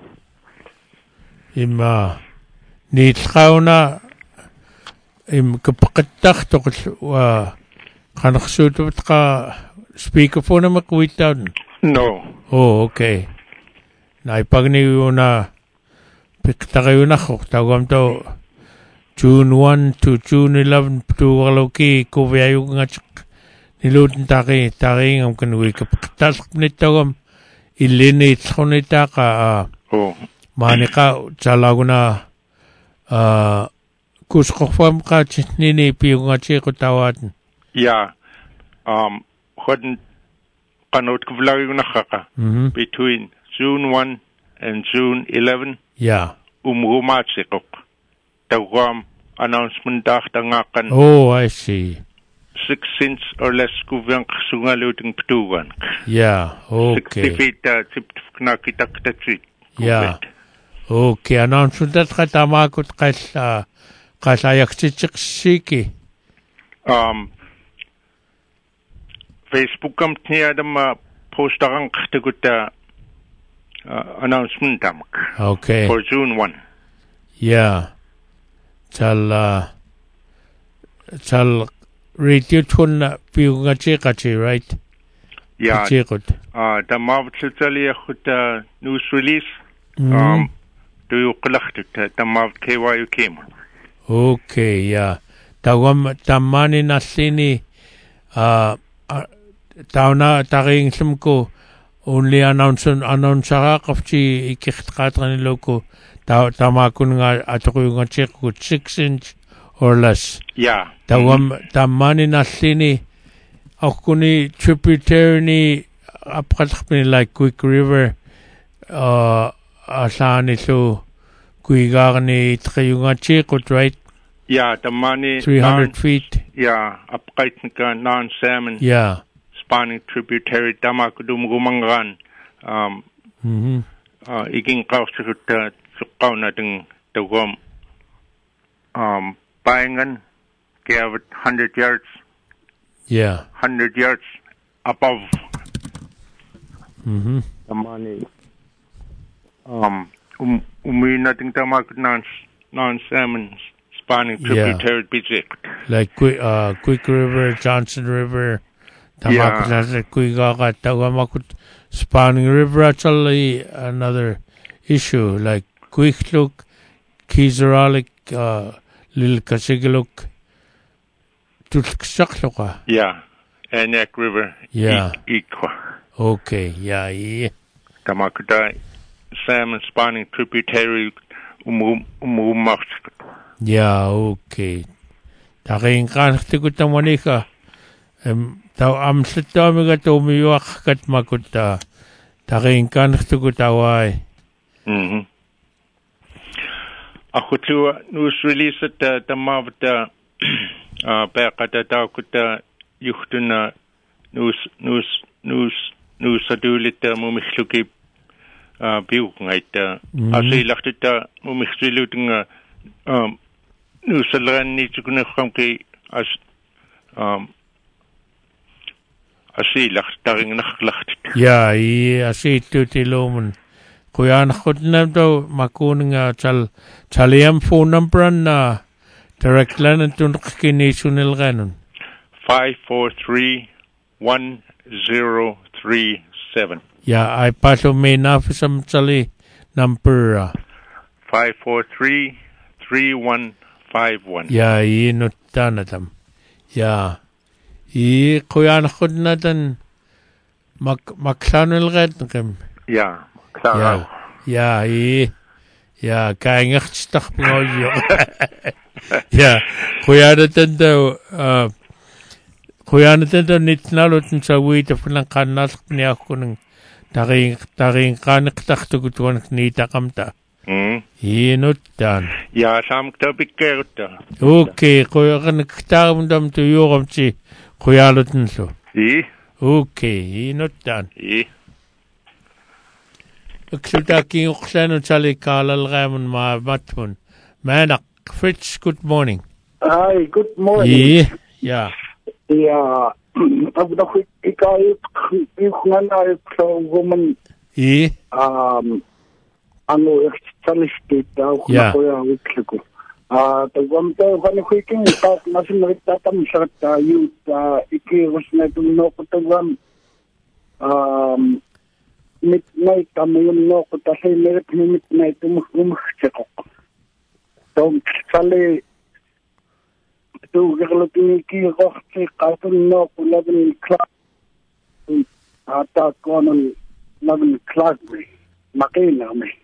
Ima ni tsauna im kapakattak to wa kanaksuto ka speakerphone na makwitaw. No. Oh, okay. Naipagni na pikta kayo na ko tawag to June first to June eleventh to waloki kuwayo nga nilutin taki taki ngam kanwi kapaktas nitawam ilinit konita ka oh manika chalaguna uh kuskofam ka nini piyo nga chiko tawad. Yeah. Um hodn kanot kuvlayo na kaka between June first and June eleventh. Yeah. Umumatsikok. Tawam announcement tangakan. Oh, I see. Six inch or less kuvang sungaluting ptuwan. Yeah, okay. Sixty feet uh, chip knakitak tatrit. Yeah. Okay, announcement that katamakot kas uh, kasayak chichik Um Facebook kam niya dam uh, postagang kataguta uh, announcement tamak. Okay. For June first. Yeah. Chal uh, chal radio tun piu nga chikachi, right? Yeah. Chikot. Uh the mavtali khut news release. Mm. Um do you collect it the mav K Y U came. Okay, yeah. Tawam tamani nasini uh, uh tauna taring simko only announcement announcer kafchi ikikhatran loko ta tamakun nga atoko nga check six inch or less. Yeah. Tawam tamani nasini akuni tributary apkatkhni like Quick River uh asani so kuigarni triyunga chekot, right? Yeah, the money three hundred feet. Yeah, apkaitka non salmon. Yeah. Spawning tributary tamakudum gumangan. Um Mhm. uh iging kausukut sukaw nating tawam um bayangan kaya one hundred yards. Yeah. one hundred yards above. Mhm. The money um um umi nating tamakut non non salmon spawning tributary bijik. Like Quick uh Quick River, Johnson River, Tamakut Kuigaga Tawamakut Spawning River actually another issue like Quick Look, Kizaralik, uh Lil Kasigaluk Tutksakloka. Yeah. Anak River. Yeah. Equa. Okay, yeah, yeah. Tamakuta salmon spawning tributary umum umum. Yeah, okay. Taking kanhtikuta monika. Um taw am sitamiga to miwak kat makuta. Taking kanhtikuta wai. Mhm. Ako tu news release at the mavta a peqata taukuta juhtuna nuus nuus nuus nuus adulita mumihluki a piuqngaita asilaqtita mumihsilutunga um nuusalranni tukunerqamki as um asilaqtaringnarlaqtit ya i asitutilumun Kuyanakutnamdo makuninga chal chaliam phone number na direct line tun kinisunil ganun. Five four three one zero three seven. Yeah, I paso may nafisam chali number. Uh, five four three three one five one. Yeah, i nutanatam. Yeah, i kuyanakutnatan mak maksanil ganun. Yeah. Ja, ja, ja, ja, kijk echt stag mooi. Ja, goeie dat dan do, uh, goeie dat dan niet naloten zo weten van een kanaal niet kunnen. Daarin, daarin kan ik toch te goed worden niet akamta. Hmm. Hier niet dan. Ja, samen dat ik keert. Oké, goeie kan ik daarom dan te joren zie. Goeie dat dan zo. Ja. Oké, hier niet dan. Ja. Uksutaki uksanu chali kalal gamun ma matmun. Manak, Fritz, good morning. Hi, good morning. Yeah, yeah. Ja, ik dacht, ik ga ik ga naar zo'n woman. Yeah. Um, ano echt chalistit ook Ja. na ja wikliko. Ah, to kwam to van ik ging dat mas meritatam sa youth iki was na tuno ko to kwam. Um, midnight kami yung no ko kasi meron midnight umumukcheko. So, sali, ito, gagalating ikikokchi, katun no ko eleven o'clock. Ata ko ng eleven o'clock may, makina may.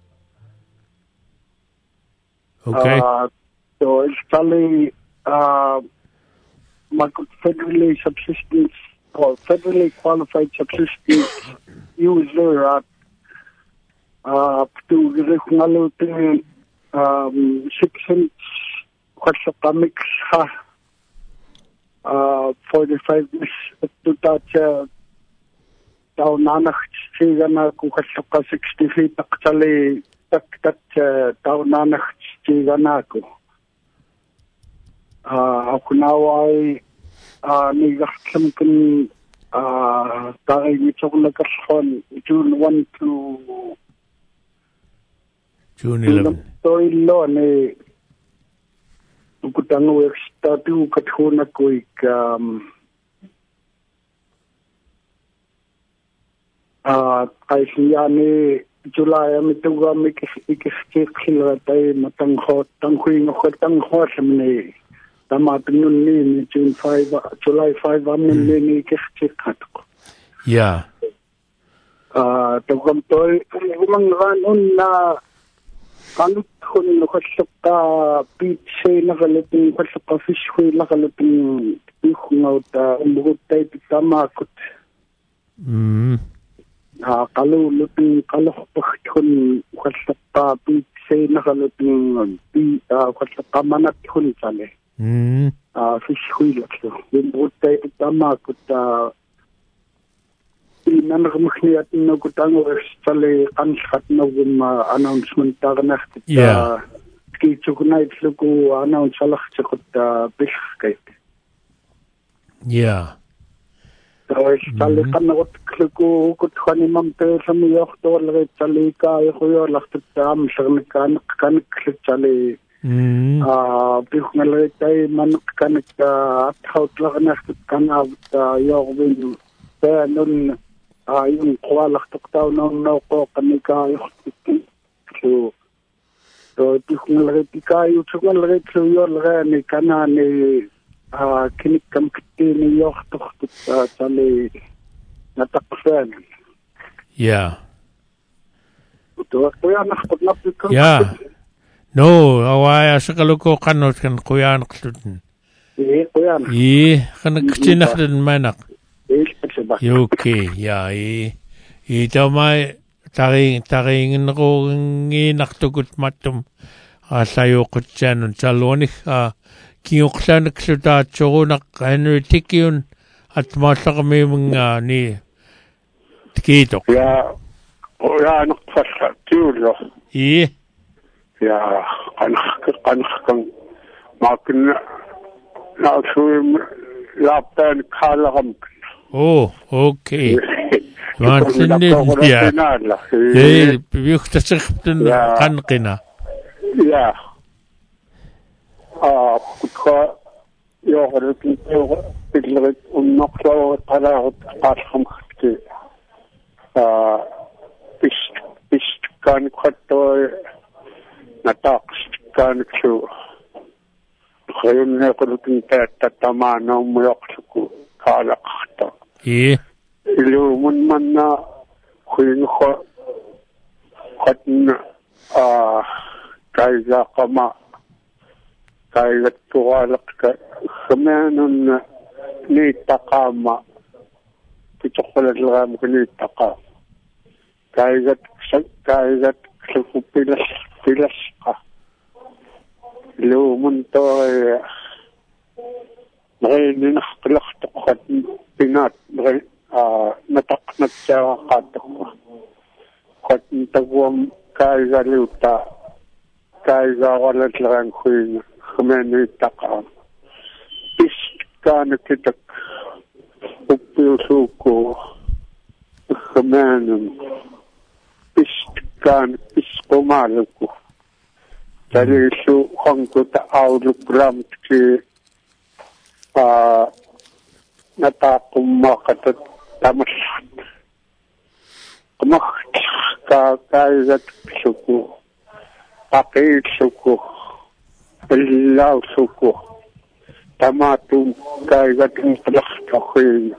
Okay. Uh, so, sali, uh, mag-federally subsistence or federally qualified subsistence user at uh, to ngalo te um six cents kwatsa kamix ha uh forty-five is to touch uh, daw nanak siya na ko kwatsa ka sixty feet actually tak tak daw nanak siya na ko uh ako naway uh nigakam kun uh tayo nito nagkasyon June one to June eleven. So ilo ni ukutang work statu kathuna ko ik um uh ay siya ni July am ito ga mik ikisik sila tayo matangho tanghuing ko tangho sa ni tamating nun ni June five July five am ni ni ikisik ko. Yeah. Uh tawag to umang ranon na kanut kun nakasaka pizza nakalating kasaka fish wheel nakalating ihungaw ta umugot tayo tamakot. Mm. Ah kaluluting kalokpak kun kasaka pizza nakalating ah kasaka manat kun sale. Mm. Ah fish wheel so umugot tayo tamakot ta Nan rumkniat no kutang sale anshat no gum announcement tarnach Yeah. ki chuknait luku announce salach chukut bishkait. Yeah. So sale kanot luku kut khani mamte sami yokhtor lage sale ka yoyo lakhtat am shagn kan kan sale Mm. ah bikhnale tay man kan athaut lagnach kan av yogwin nun ah yung kwalak tuktaw nung nauko kami kayo so so di kung lagay di kayo so kung lagay so yun lagay ni kana ni ah kinik kam kiti ni yok tuktuk sa li nataksan. Yeah. Ito ako yan nakapag napikang Yeah. No, awaya sa kaluko kanot kan kuya nakatun. eh ko yan Eh, kanagtinak din manak. eh kasi ba Okay, yeah, eh. Ito may taring taring ko ngi naktugut matum asayo ko dyan sa lonik uh, kiuqlaanaksutaatsuruunaq Henry Tikiun atmaallaqamimunga ni kiitoq ja ojaanaqfalla tiullo i ja qanaq qanaqkan maakin naasuim laaptaan kaalaqamk oh okay maansinni ja ei biuxtasirptun qanqina ja ah kutqa yoqorutun pillerit unnaqlaawat qalaaqut qaarqamqti ah pist pist kan qattoi nataqst kan klu khayunne qulutun tattamana umyoqsuku kaalaqta i ilumun manna khuyinqa qatna ah kaiza qama kaiza tuwalaqka khamanun ni taqama titoqalalgam ni taqa kaiza kaiza kupilas pilasqa ilumun to غير نخلق تقعد بنات غير نتقنا السواقات قد نتقوم كايزا لوتا كايزا ولد لغان خوين خماني تقع بيست كان كتك وبيوسوكو خمان بيست كان بيسقو مالكو تريسو خنكو تأولو برامتكي Uh, natakum makatat tamasat kumakka kaizat suku pakit suku billaw suku tamatum kaizat intlaqtakhil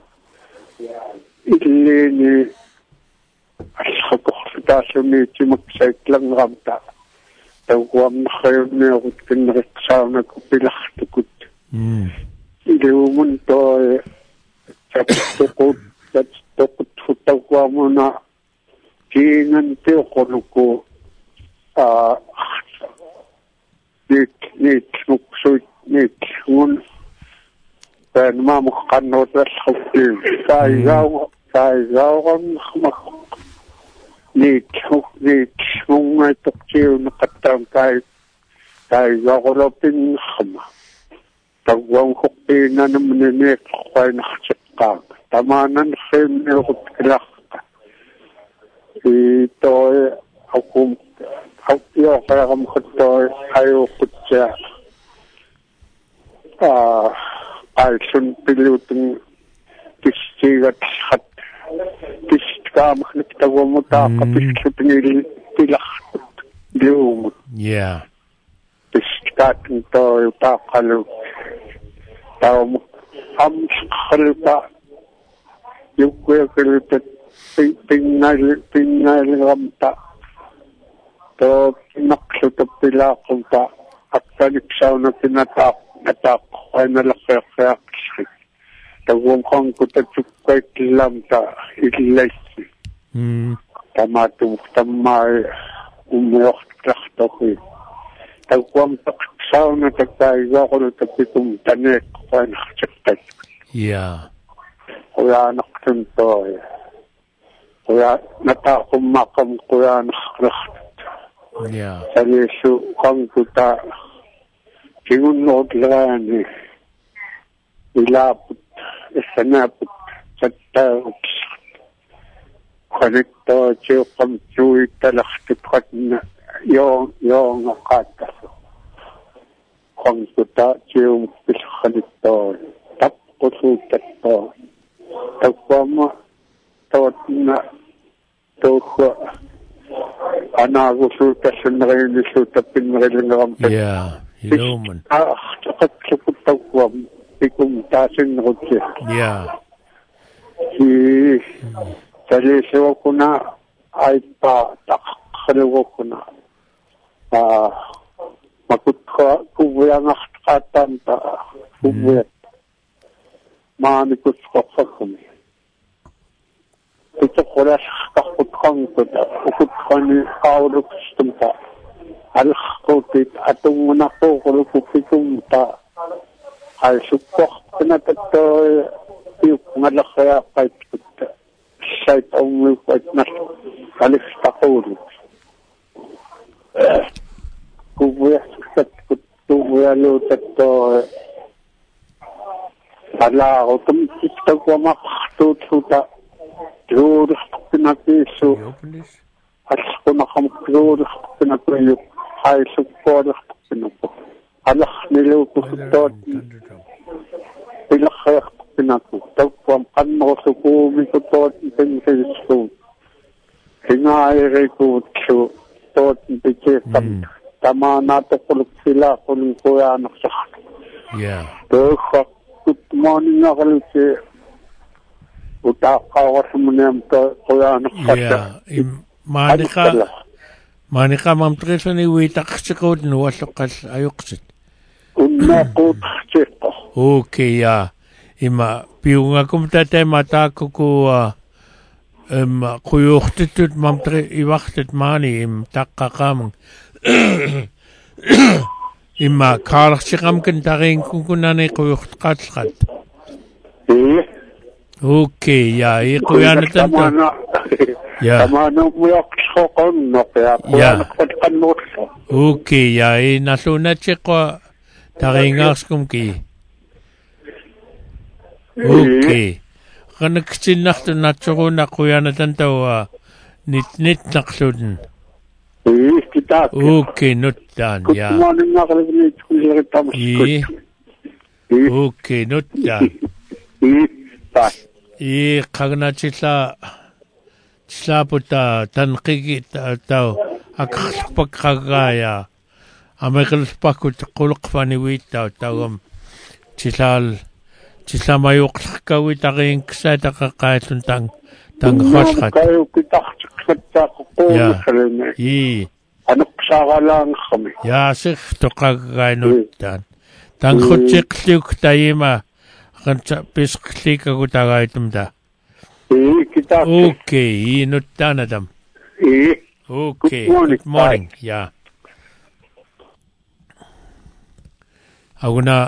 illini ashakuhtasuni timaksaytlang ramta tawam khayne utkin riksana kupilakhtukut mm ilumun to tukut tukut futawamuna kingan te konuko ah nit nit muksut nit un ben mamukhanot al-khawtin kaizaw kaizawan khmak nit nit mungay tukchiw nakatang kai kaizaw kolopin khama tawang hukina naman ni kway nakachikang tamanan khim ni hutkilak ito akum ayo kaya kam kito ayo kutya ah ay sun pilutin kistigat hat kistka maknitawa mo ta kapistutin pilak dium yeah kiskat ito ipakalo tao am khalta yukwe khalta pingal pingal ramta to naksuta pila kulta aktanik sauna pinatak natak ay nalakyak tawong kong kuta chukay kilamta ilay mm tamatum tamay umyok traktoki tawong sauna takaiza ko tapitum tanek kwan chakay yeah kuya naktunto kuya natakum makam kuya nakrak yeah salisu kang kuta kinunod lani ilaput isanaput sattawut kwanito chukam chui talaktipat na yung yung akata kung kuta chiyong pilkanito tap kusutat to tapama tot na toko anagusutas na kayo nisutapin na kayo ng kampit yeah ilumun ah sakat sakot tawam ikum tasin na kutsi yeah si salisaw ko na ay pa takakalaw ko na ah makutka kubuyang akatan ta kubuyat maanikot ko kakami ito ko na kakutkang ko ta kukutkang ni kaulok sistem ta alak ko tit atong muna ko kulukupikum ta ai support na to yu ngala kaya kait site only quite not alif taqulu kuya sat kuya lo tatto ala otum tikta ko ma to tuta dur na piso asko na kam dur na ko yu ai support na ko ala nilo ko to ila khair pinatu tawam kanno su ko mi ko to tin su hina ai ko chu to tin ke tam tamana to ko sila ko ko ya na sa yeah to good morning agalche uta qawar munem to ko ya na sa yeah manika manika mamtresani wiitaqsiqut nualloqal ayuqsit unna qut chiqo okay ya ima piunga kumtate matakuku em kuyuxtitut mamtre iwachtet mani im taqqaqamung ima karchiqam kintarin kunkunani kuyuxtqatlqat eh okay ya i kuyanatan ya tamano muyoqsqon no ya kuyanqatqanno okay ya i nalunachiqwa taringarskum ki okay qanaksinartu natsuruna quyanatan tawa nit nit naqluden eh kitak okay nuttan ya kumani naqludni tkuliri tamskut okay nuttan eh ta e qagnachilla tlaputa tanqigi taw akqpaqagaya amaqilpakut qulqfani witta tawam tilal tilamayuqlqawi taqin ksataqaqaatun tang tang kholqat kayu kitaqtaqta qo i anqsagalan khami ya sikh toqagainuttan tang khutchiqliuk tayima qancha pisqlikagu tagaitumda eh kitak okay i nuttanadam eh okay good morning ya aguna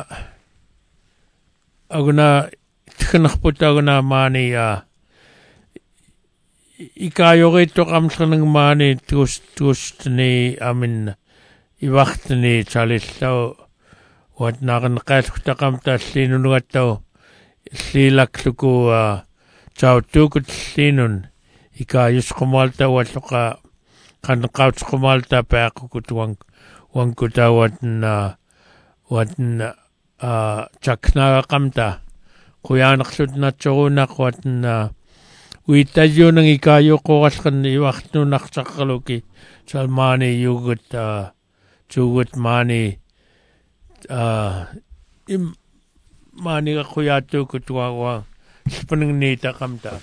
aguna tkhnakhputa aguna mani ya ikayogito qamsqanang mani tus tustni amin iwaqtni chalillau watnaqan qalqtaqamta linunugattaw lilakluku chautukut linun ikayusqumalta walluqa qanqautqumalta paqukut wang wangkutawatna watna chaknaga qamta quyanaqlut natsurunaq watna uitajunang ikayuqoqalqan iwaqtunaqsaqaluki salmani yugut chugut mani im mani quyatukut wa spinning nita qamta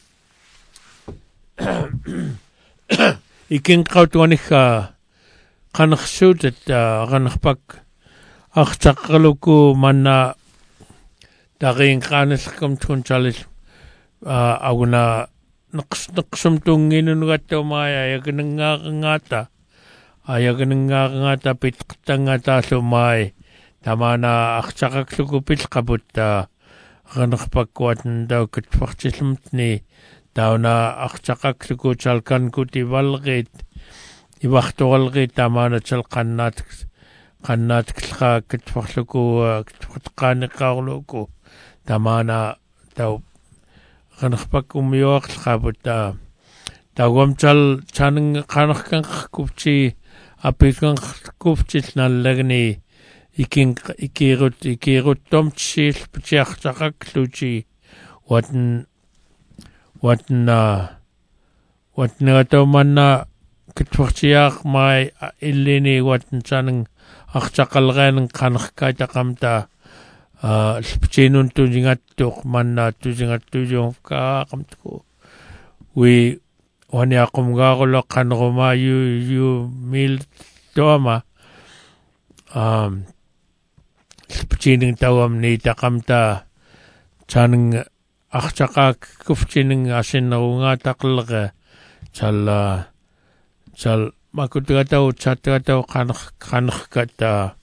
ikin qawtuanikha qanqsutat qanqpak aqtaqaluku manna taqin qanasqam tun chalis aguna naqsum tunginunugatta maya yagnangata ayagnangata pitqtangata lumai tamana aqtaqakluku pilqaputta qanqpakkuatn daukatfartilumtni tauna aqtaqakluku chalkankuti valqit iwaqtualqit tamana chalqannat qannat klqa kitfarluku kitfartqaniqqaarluku tamana taw qanqpakkum yuaqlqaputta tawamchal chaning qanaqkanqkupchi apikanqkupchil nallagni ikin ikirut ikiruttomchil pichiaqtaqakluchi watn watna watnagatomana kitfartiaq mai illini watn chaning aqtaqalqanin qanaqkaitaqamta lpichinun tujingattuq manna tujingattujungka qamtku wi waniaqumgaarulo qanruma yu yu mil toama um lpichining tawam ni taqamta chaning aqtaqak kufchining asinnerunga taqlqa challa chal makutgatau chatgatau qanq qanqkata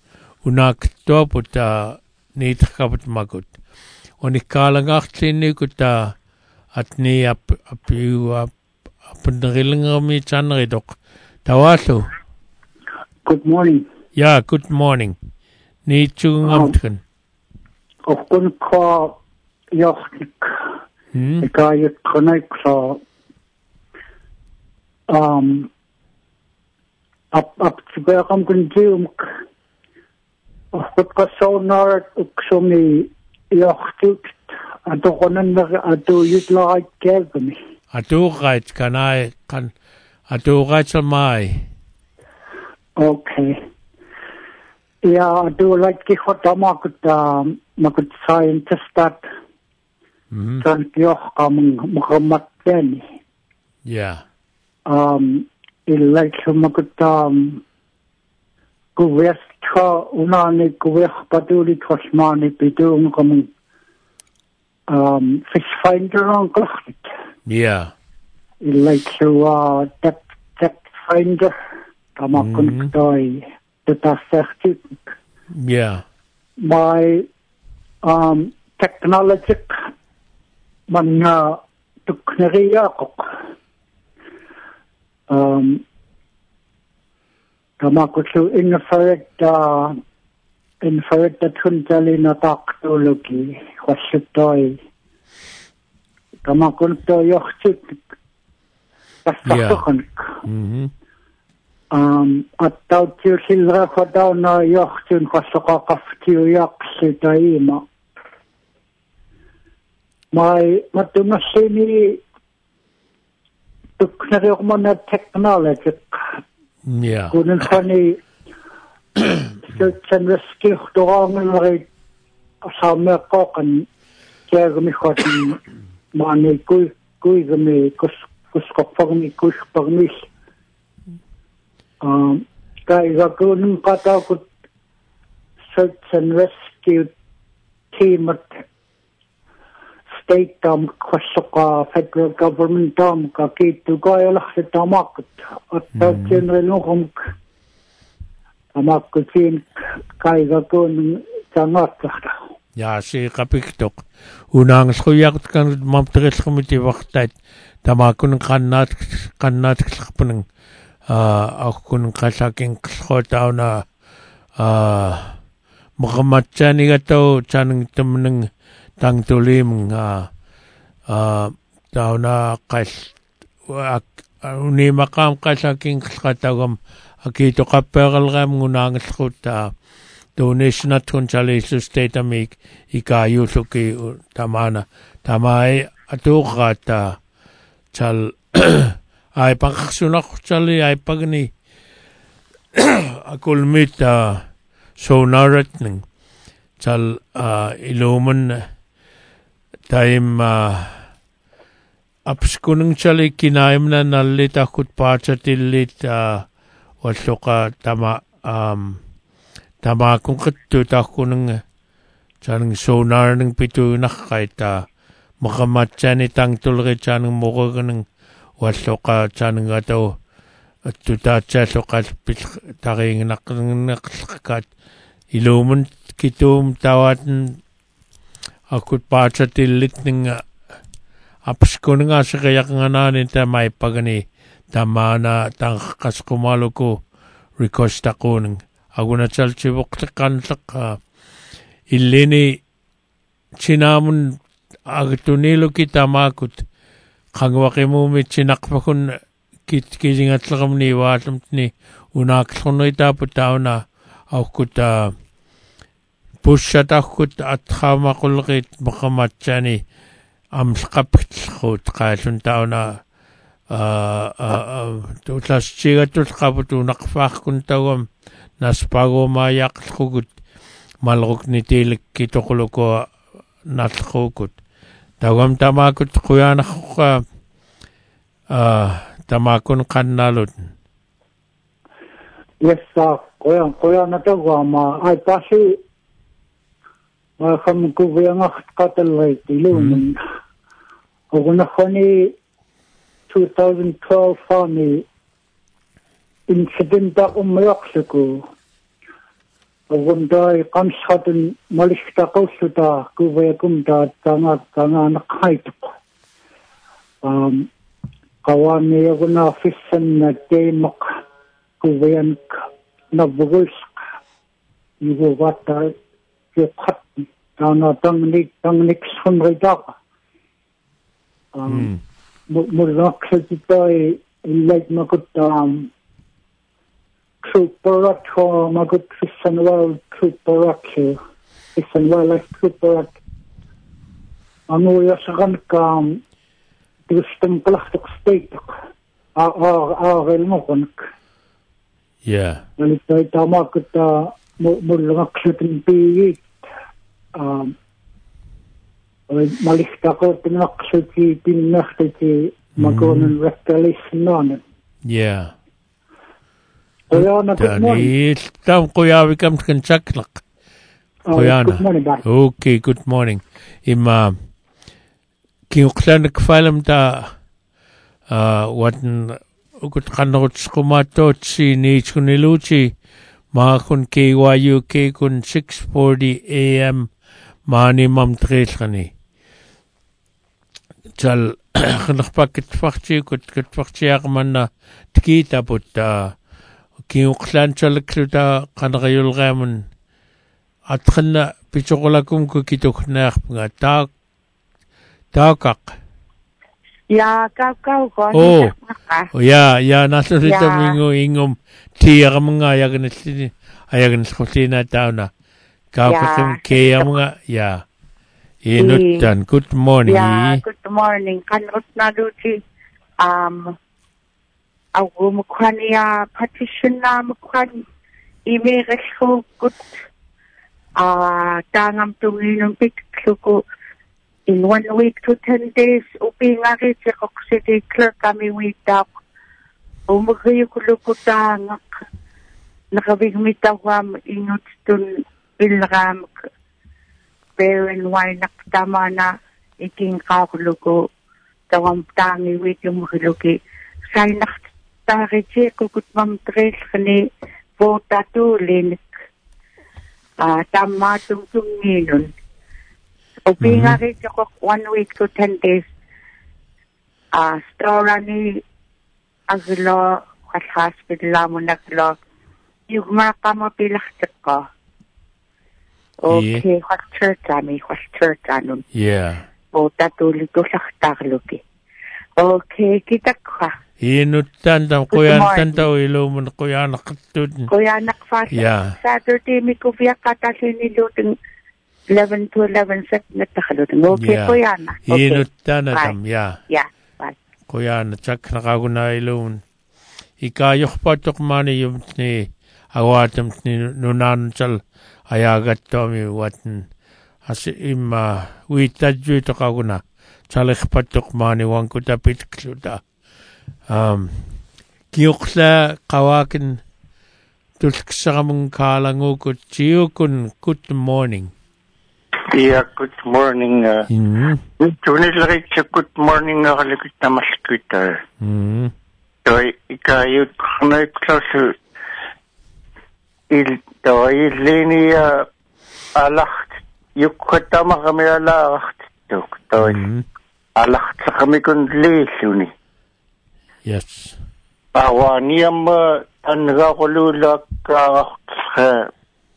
unaktuaputa niitkaput makut. Onikaalangaartliinnikuta atni ap apiu ap apnrilingami chanridok. Tawallu. Good morning. Yeah, good morning. Niitsugungamtkan. Often call Yochnik. The guy at Connect um up up to where I'm going to do. Of course, so now so me Yochnik. I don't want to. I do you like give me. I do right. Can I can I do right on my. Okay. Yeah, I do like the hot market. Um, market scientist that. Mm-hmm. Thank you, um, Muhammad Ben. Yeah. Um, il like market. Um, Guvest ka unani guvest paduli kosmani bidung kami. Um, fish finder on Glochit. Yeah. Il like to uh, depth depth finder. Tamakun kdoi. The safety. Yeah. My um technology man na tukneriya ko. Um Tamakun infrared uh infrared tuntali na technology wasitoi. Tamakun to yochit. Yeah. Mm-hmm. Um, at daw tiyo silra ko daw na yoktun ko sa kakaftiyo yak si taima. May matumasini tuknari ko mo na technology. Yeah. Kunin ko ni search and rescue doon rin sa mga ko kan kaya gami ko si mani kuy kuy gami kus kus ko pagmi kus pagmi. Um, kaya gagawin pa daw ko search and rescue team at state dam kwaso ka federal government dam ka kito gaya lang sa tamakot at daw kinrenukong tamakot sin kaya gagawin sangat daw. Ja, si kapiktok. Unang skuyak kan mamtris komiti waktat tamakon kanat kanat kapunang Uh, ako kung kasaking kaskotaw na uh, makamatsa ni gato chanang temeneng tang tulim uh, uh, tao na kas uh, uni makam kasaking kaskatawam akito kaperal ram ngunang skuta donation at kung chali su state amik ikayo suki tamana tamay atukata chal ay pangkaksunak chali ay pagni akulmit uh, sonarat ng chal uh, iluman time uh, aps ko ng chali kinayam na nalit akut pa sa tilit uh, waso ka tama um, tama kung katut ako ng chanang sonar ng pito nakakait uh, makamatsa ni tang tulre chanang mukha ka ng waso ka chanang gato at tutatsa so ka taking nakakakat iluman kitum tawatan akut pa sa tilit ng uh, aps ko nga sa kayak nga nanin ta may pagani tama na tangkas kumalo ko request ako ng ako na chalchibok sa kansak uh, ilini sinamon agatunilo kita makut kangwaki mo may sinakpakon kit kisingat lakam ni watam ni unaksono itapot tao na akut uh, pushat akut at kamakulkit makamatsa ni amskapit skut kasun tao na uh, uh, uh, tutas sigatus kaputu nakfak kun tawam naspago mayak skukut malruk ni tilik kitokulo ko naskukut tawam tamakut kuya nakuka uh, tamakun kannalot. Yes, uh, kuya, kuya na tawa ma ay pasi ma kam kuya nga katalay iluman. Ako na kani twenty twelve fani incident ako mayaksa ko. Ogundai kamshaten malishtakausuta kuvayakumta tanga tanga nakaituk. Um, kawani aguna fisan na demak kuvayank na bugusk. Yugo vata yukat tanga tangnik tangnik sunridak. Um, mulaksajitai ilait makutam. Trooperat ko magut fisanwal trooperat ko fisanwal as trooperat anu yasagan kam gustum plachtuk steak a a a relmokon yeah nalitay tama kita mulunga klitin pi um malista ko tinak suti tinakti magonen restoration non yeah Kuyana, good morning. Tam kuyawi kam kan chaklak. Kuyana. Good morning, Dad. Okay, good morning. Ima kiuklan kfalam ta watan ukut kanot skumato si ni chuniluchi ma kun K Y U K kun six forty A M mani mam tresani. Chal khnakpak kitfakchi kut kitfakchi akmanna tkita putta kiuklan chalakluta kanagayulgamun at khana pichokolakum ko kituknak nga tak takak ya kau kau ko oh ya ya nasulita mingo ingom tiya mga yagan sini ayagan skusina tauna kau kakum kaya mga ya inutan good morning ya good morning kanot na duti um Aku mukhan ya petition na mukhan email ko kut ah tangam tungin ng picture ko in one week to ten days upi nga rin sa Cork City Clerk kami week up umagayo ko luputang nakabigmitawam inut tun ilram pero why naktama na iking kakulo ko tawam tangi week yung makiluki say nak Tariche ko kutmam tres kani vota tu linik ah tama tung tung nilun opi nga rin ko one week to ten days ah stora ni aglo at hospital mo naglo yung mga kamapilak ko okay what church ami what church anun yeah vota tu lito sa takluki okay kita ka Inutan tam kuyan tantaw ilo mo kuyan nakatun. Kuyan nakfast. Yeah. Saturday mi ko via katasin ni luteng eleven to eleven set na takaluteng. Okay yeah. kuyan. Okay. Inutan na tam yeah. Yeah. Bye. Kuyan tsak nakaguna ilo. Ikayok patok mani yung ni awatam ni nunan chal ayagat to mi watan. Asi ima witadju to kaguna. Chalik patok mani wang kutapit kluta. Um, kiukla kawakin tulksakamong kalango ko chiyukun good morning. Yeah, good morning. Uh, mm-hmm. Tunilakit sa good morning na kalikit na maskita. Mm-hmm. So, ikayot ko na iklaso il, to, ilini uh, alakt, yukatama kami alakt. To, to, mm-hmm. alakt sa kami kundliso ni. Yes. Awaniyam tanga kululak ka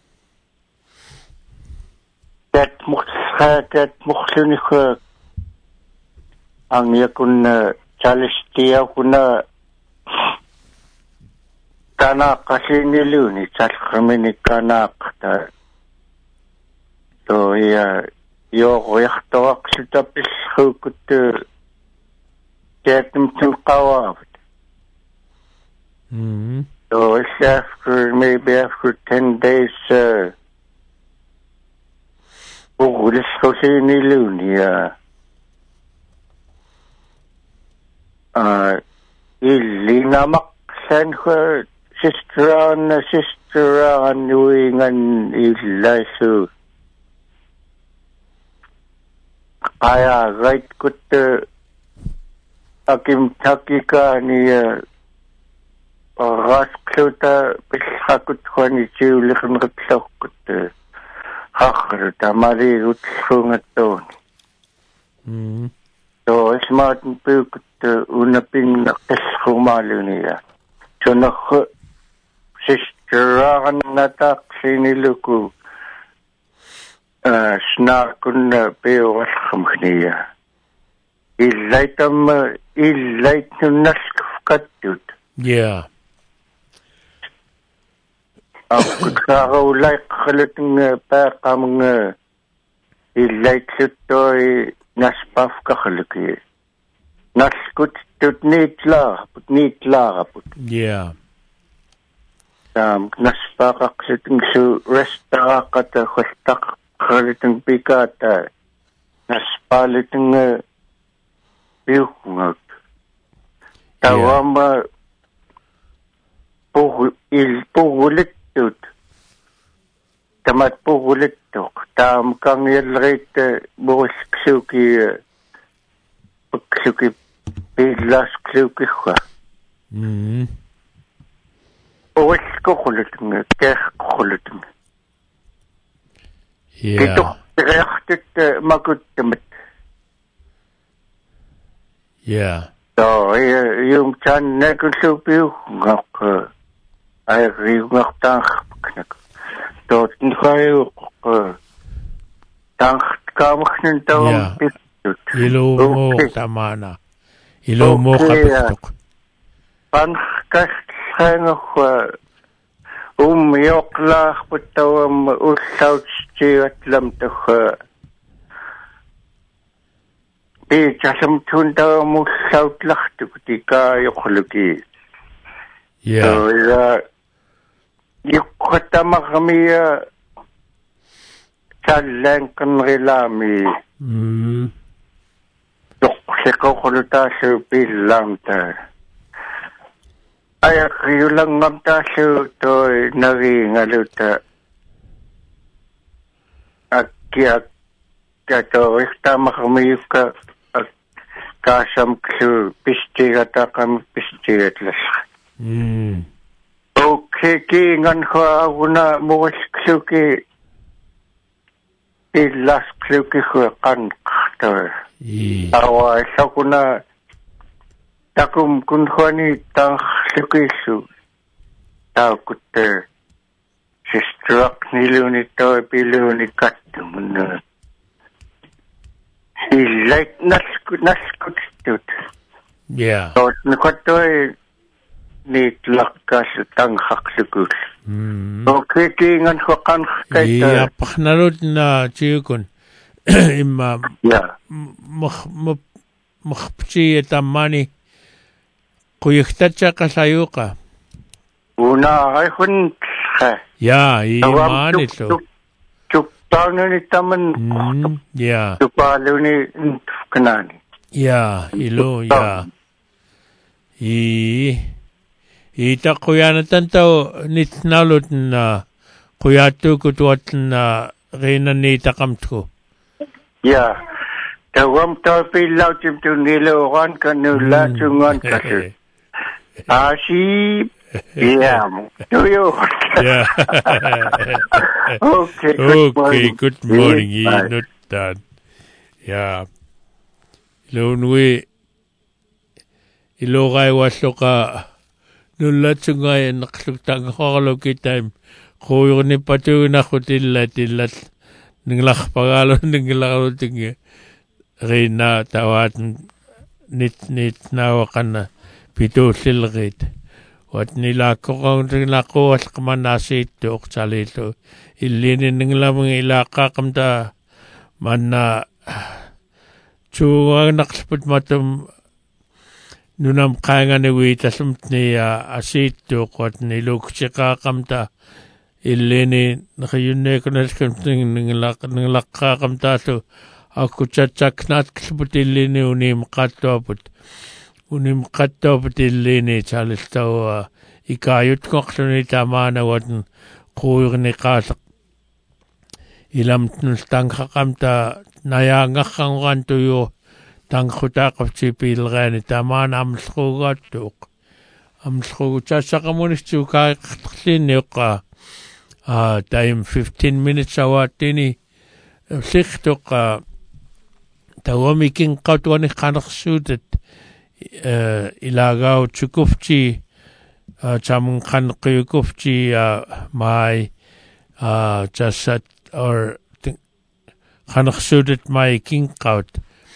tet mukha tet mukhlunik ang yakun chalistia kuna kana kasi niluni chal kami ni kana ta to ya yo yakto aksuta pis hukut Getting power. Mm-hmm. So it's after maybe after ten days. Uh, oh, this was in Ilunia. Uh, Ilina Maxen, her sister on sister on doing an Ilasu. I right good. Uh, Akim takika ni raskluta hakut khani chiulikhan qatlawkut hakhar tamari utlungatton mm so smart pukut unapin qillhumalunia chonakh sistragan natak siniluku snarkun peoalkhamkhnia illaitam illaitnunnaskufkattut yeah akutsaga ulai khalutung paqamng illaitluttoi naspaf kakhaluki naskut tutnitla putnitla put yeah um naspaqaqlutung su restaqata khultaq khalutung pikata naspalitung biukungat tawama pugu il pugulit tut tamat pugulit tuk tam kang yelrit bos ksuki ksuki pilas ksuki khwa mm os ko khulutung keh khulutung yeah kituk rechtet makut tamat yeah so yung chan nekulsupiu ngak ay ngak tang knak tot nkayo tang kamkhnin tawang Yeah. pitut ilo mo tamana ilo mo Okay, kapatok pan kas hanga khwa um yokla putawam usaut chiat lam takha e chasam tunda musaut lakhtu tika yokhluki yeah so ya yukhatamagmiya chalang kanrilami mm yukhliko khuluta su pilamta ay khiyulang ngamta su toy nagi ngaluta akya kato iktamagmiyuka kasam ksu pistigata kam pistigatlas mm okay ki ngan kha una mos ksuki ilas ksuki kan khta yeah awa sakuna takum kun khani tang ksuki su ta kutte sistrak niluni to piluni katmun ilait naskut naskut tut yeah tot nkotoy ni tlakkas tang haksukul mm okay kingan ko kan kay yeah paknalot na chikon imma yeah mach machpchi tamani kuyiktacha kasayuka una ay hun yeah iman ito chuk tang ni taman mm yeah tupalo ni kanani yeah ilo yeah i ita kuyana tanto nitnalot na kuyatu kutuat na rena ni takamtko yeah tawam to pilaw tim tu nilo kan kanula tungan kasi asi yeah do you yeah okay good okay morning. good morning Yes, bye. not done yeah ilonwe ilogay wasloka nulatungay nakluktang holo kitime kuyo ni patu na kutila tilat ninglak pagalo ninglak tingi rina tawat nit nit nawakan na pito silgit wat nila ko kung nila ko as kamanasit to salito ilinin ninglamang ilaka kamta man na chuang naksput matum nunam kanga ni wita sumtni asit to kot niluk chika kamta ilini nakayunne ko na skamting ninglak ninglak kamta to ako chachak nat ksiput ilini unim katoput unim katoput ilini chalistaw ikayut ko ksuni tama na watan kuyur ni kasak ilam tnustang kakamta nayangakang kantuyo tang khuta qafchi pilgani tama nam squgatuk амлхугу тассақамунисту кааққарлинниоққа а тайм fifteen minutes awatini сихтоққа тавамикин қатуани қанерсуутат э илагаау чукуфти тамун қанқиукуфти май а тассат or қанерсуутат май кинқаут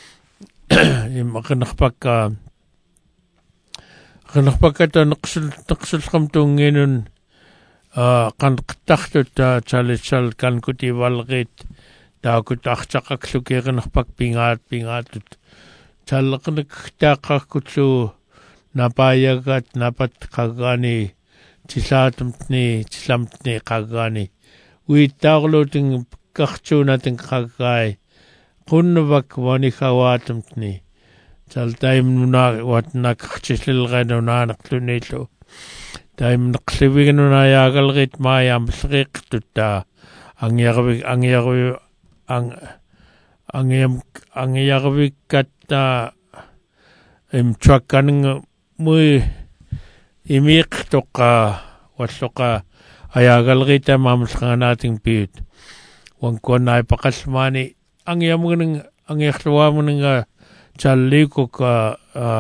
имақнерпакка қанерпакката неқсул неқсулқам тунгинун а қанқиттартута талисал канкути валгит таакут артақақлукеернерпак пингаат пингаатут таллеқнек тааққаркутлу напаягат напат қагаани тисаатумтни тисламтни қагаани уиттаарлуутин картуунатин қагаай qunnupak wanikawaatumtni tal taim nuna watnak chislilganunaanerluniillu taim neqlivignunayaagalrit maayamsriiqtutta angiarvik angiarvi ang angiam angiarvikkatta im truckaning mui imiiqtoqa walloqa ayaagalrita maamsqanaating piut wankuanai paqalmaani angiamuning angiarluamuninga chalikuka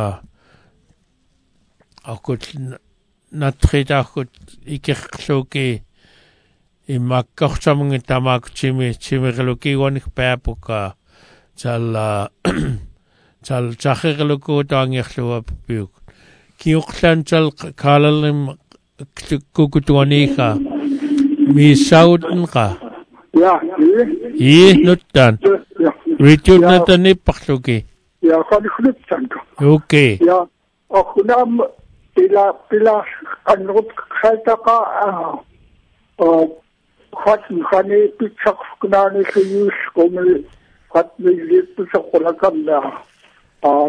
akut natritaakut ikerluki imakkorsamungi tamaakutimi chimireluki wanik paapuka chal chal chakhireluku taangiarlua piuk kiuqlan chal kalalim kukutuanika misautnqa ja i nuttan Richard nuttan ipparluki ja kan ik nuttan okay ja akkunam pila pila kanrut khaitaqa uh khat khani pitsak kunani khiyus komel khat milit pisaqulakamna uh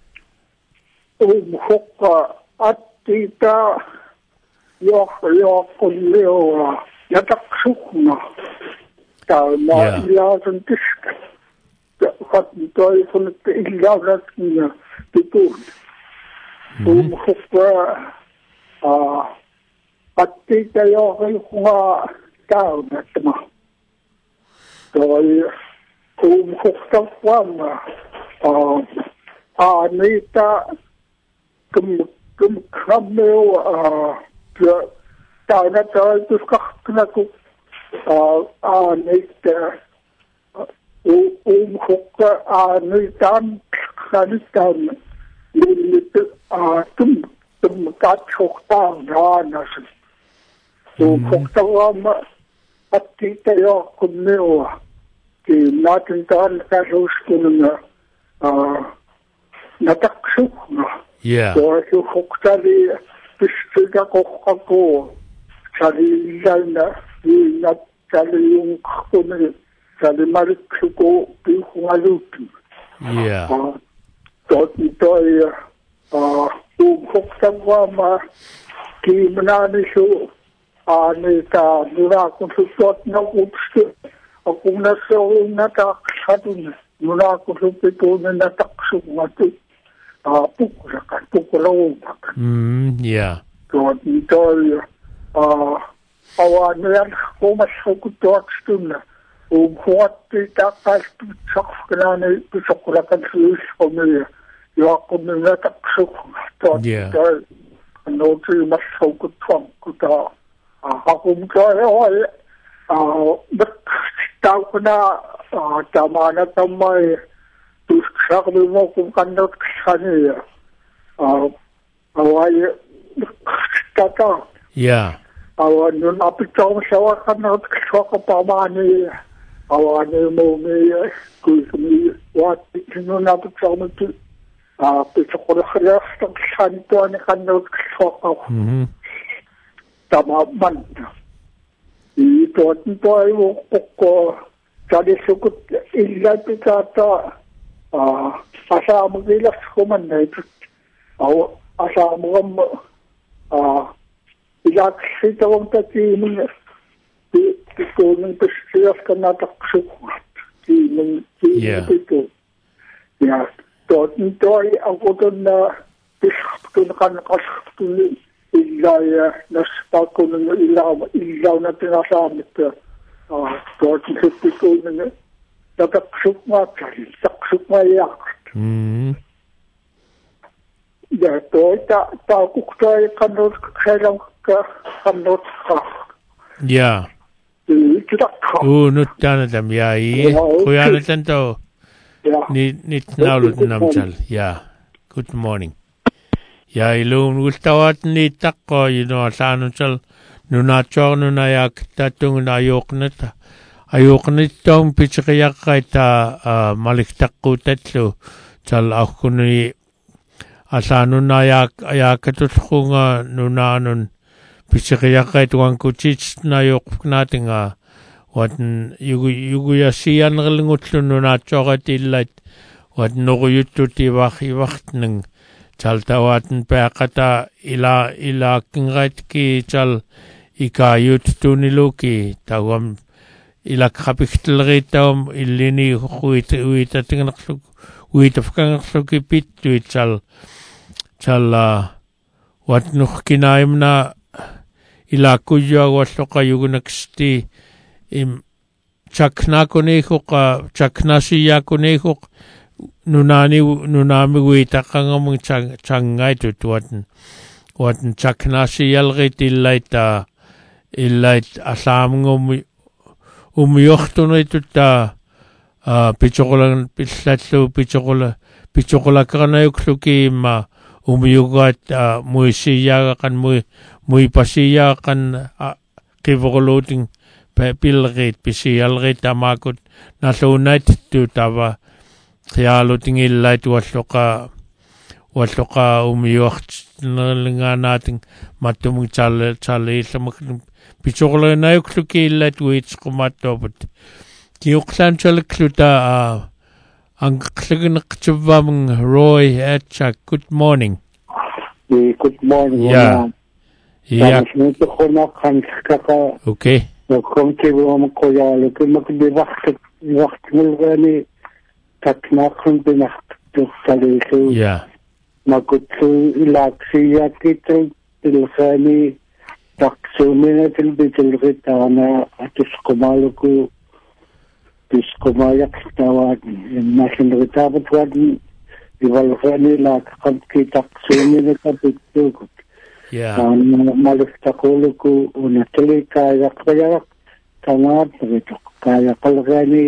um hokka attita yo yo kolleo yataksukna ta ma ilazen tisk khat toy von het ilazen pitun um hokka uh attita yo khwa ta natma toy um hokka kwama uh anita kum kum khameo uh ta na ta tuskakna ku anita um hokka anitan khanitan limit a tum tum ka chokta ranas so hokta ma attita yo kumeo ki natin tan ka roskuna a nataksukna yeah so so hokta li pisga kokko chali lana ni nat chali yung khone chali marikko pi hualutu yeah tot toy a um hokta ma ki manani so anita dura kun tot na upstu akuna so na ta khatun dura kun pito na taksu matu a pukra ka pukra ka mm yeah tot toy a awan ko mas ko tot stuna um hot ta kas tsakskana tsakura kan sus ko me yo ko na taksu tot toy no tu mas ko twang ko ta a kum ko oi a but ta kuna ta mana tamai tu saklu mo kum kan not khani a awai ta ta yeah awan nun apitong sawa kan not ko pa mani awan mo me ku mi wat nun apitong tu a pitokor khras tak san to ni kan not ko mhm tama man i to to ai wo ko jadi sukut illa pitata a asa mo gila ko man nei aw asa mo a ila sita wong tati mun ti ko nung pesias kana tak sukut ti nung ti to ya to to ai ako to na tunqanqallertuni illaaya naspaqununga illaama illauna tinasaamittu ah toortisippikununga tapaqsukmaatali taqsukmaayaaqt mm ja toita taaquktai qannut khailamka qannut qa ja nu tana dam ja i kuyana tanto ni nit naulut namchal ja good morning ja ilum gustawat ni takko you know sanunchal nuna chornu na yak tatung na yoknata ayoknit tong pichqiyaqaita malik takku tatlu chal akuni asanuna yak yakatutkhunga nunanun pichqiyaqait wankuchich na yoknatinga watn yugu yugu yasian ngelngutlu nuna chorat illat wat noguyututi wahi wachtning chal tawatn peqata ila ila kingait ki chal ikayut tuniluki tawam ila kapiktelritam illini huit huit tingnaqluk huit afkanqluki pittu chal chal wat nukhkinaimna ila kujya wasloqa yugunaksti im chaknakunikuqa chaknasiyakuniku nunani nunami uitaqangamung changaitut watn watn chaknasiyalgit illaita illait asaamngum umioxtunuitutta pichoqolan pillallu pichoqola pichoqolakaqanayukluki imma umiyugat muisiyaqan mui muipasiyaqan qivoqoluuting pilgit pisiyalgit tamakut nalluunaittut tava qialuting illait walloqa walloqa umiyuaqtnerlinganating mattumung chal chaliillamak pichoqolanayukluki illat uitsqumattoput kiuqlanchalikluta angqlagneqtuvamung Roy Atchak good morning good morning yeah yeah okay وكنتم قيالك مكبي وقت وقت ملغاني تتناقم بنخت تختليخي yeah ما كنت إلاكسياتي تلغاني تقسومينة البيت الغتانا تسقمالكو تسقمالك تاوادي الناس الغتابة وادي يبالغاني لاك قد كي تقسومينة البيت yeah malik takuluku unatili kaya kaya kangat begitu kaya kalgani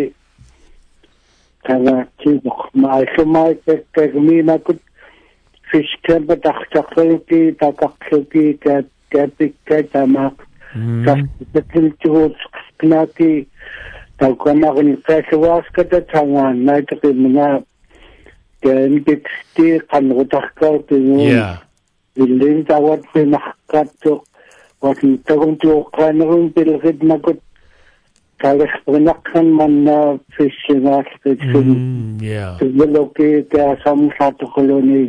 kaya kibuk maisumai kekmi nakut fiskar betakcakluki takakluki kapik tamak kakil chut knaki takanagin kaswas kata tangan naik mina kan kiti kan utakal tingu yeah Ilin tawat pinakatok watin tagong tuokanung pilgid nagot kalas pinakan man na fishingas kitsin yeah tibuloki kaya sam sato koloni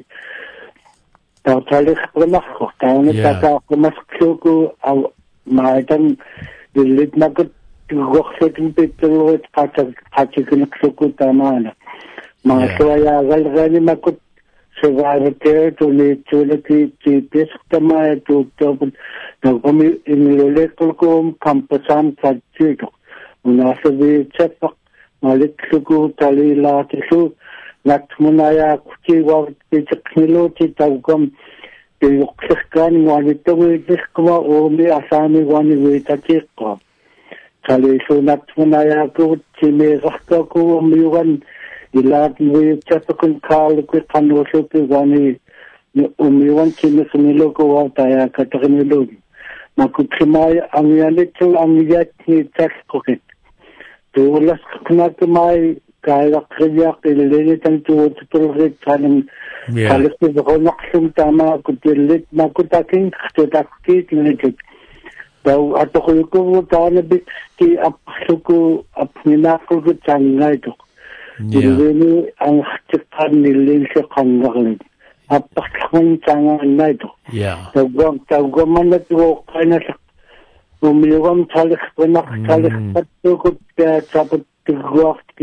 taw talis pinakok tayo nataka kumaskluku aw maitang ilid nagot goksotin pitulot kachikinaksuku tamana mga suwaya galgani nagot survivor care to the chulaki chips tamay to to to kami inilolekol ko kampasan sajito unasabi chepak maliksuku talila tisu natmunaya kuchi wa pichaknilo chitagam tiyukkan wanitawi diskwa umi asami wani witachiko kalisu natmunaya ko chimekakka ko umiyugan ilat muy chapakun khal ko khanwoso ke gani umiwan chimismilo ko wataya kataknilo makutmay amyale chul amyat ni taskokit to las knakmay kaya khya qilele tan to tulgit khanim khalis ko naqsum tama kutilit makutakin khtotakit niket daw atokuko tana bit ki apsuko apninakul changay to Ini ang hatikan nilin sa kangarin. Apakang tangan na ito. Tawag, tawag man na ito kaya na sa umiliwang talis ko na talis patukot kaya sapat tigwak ki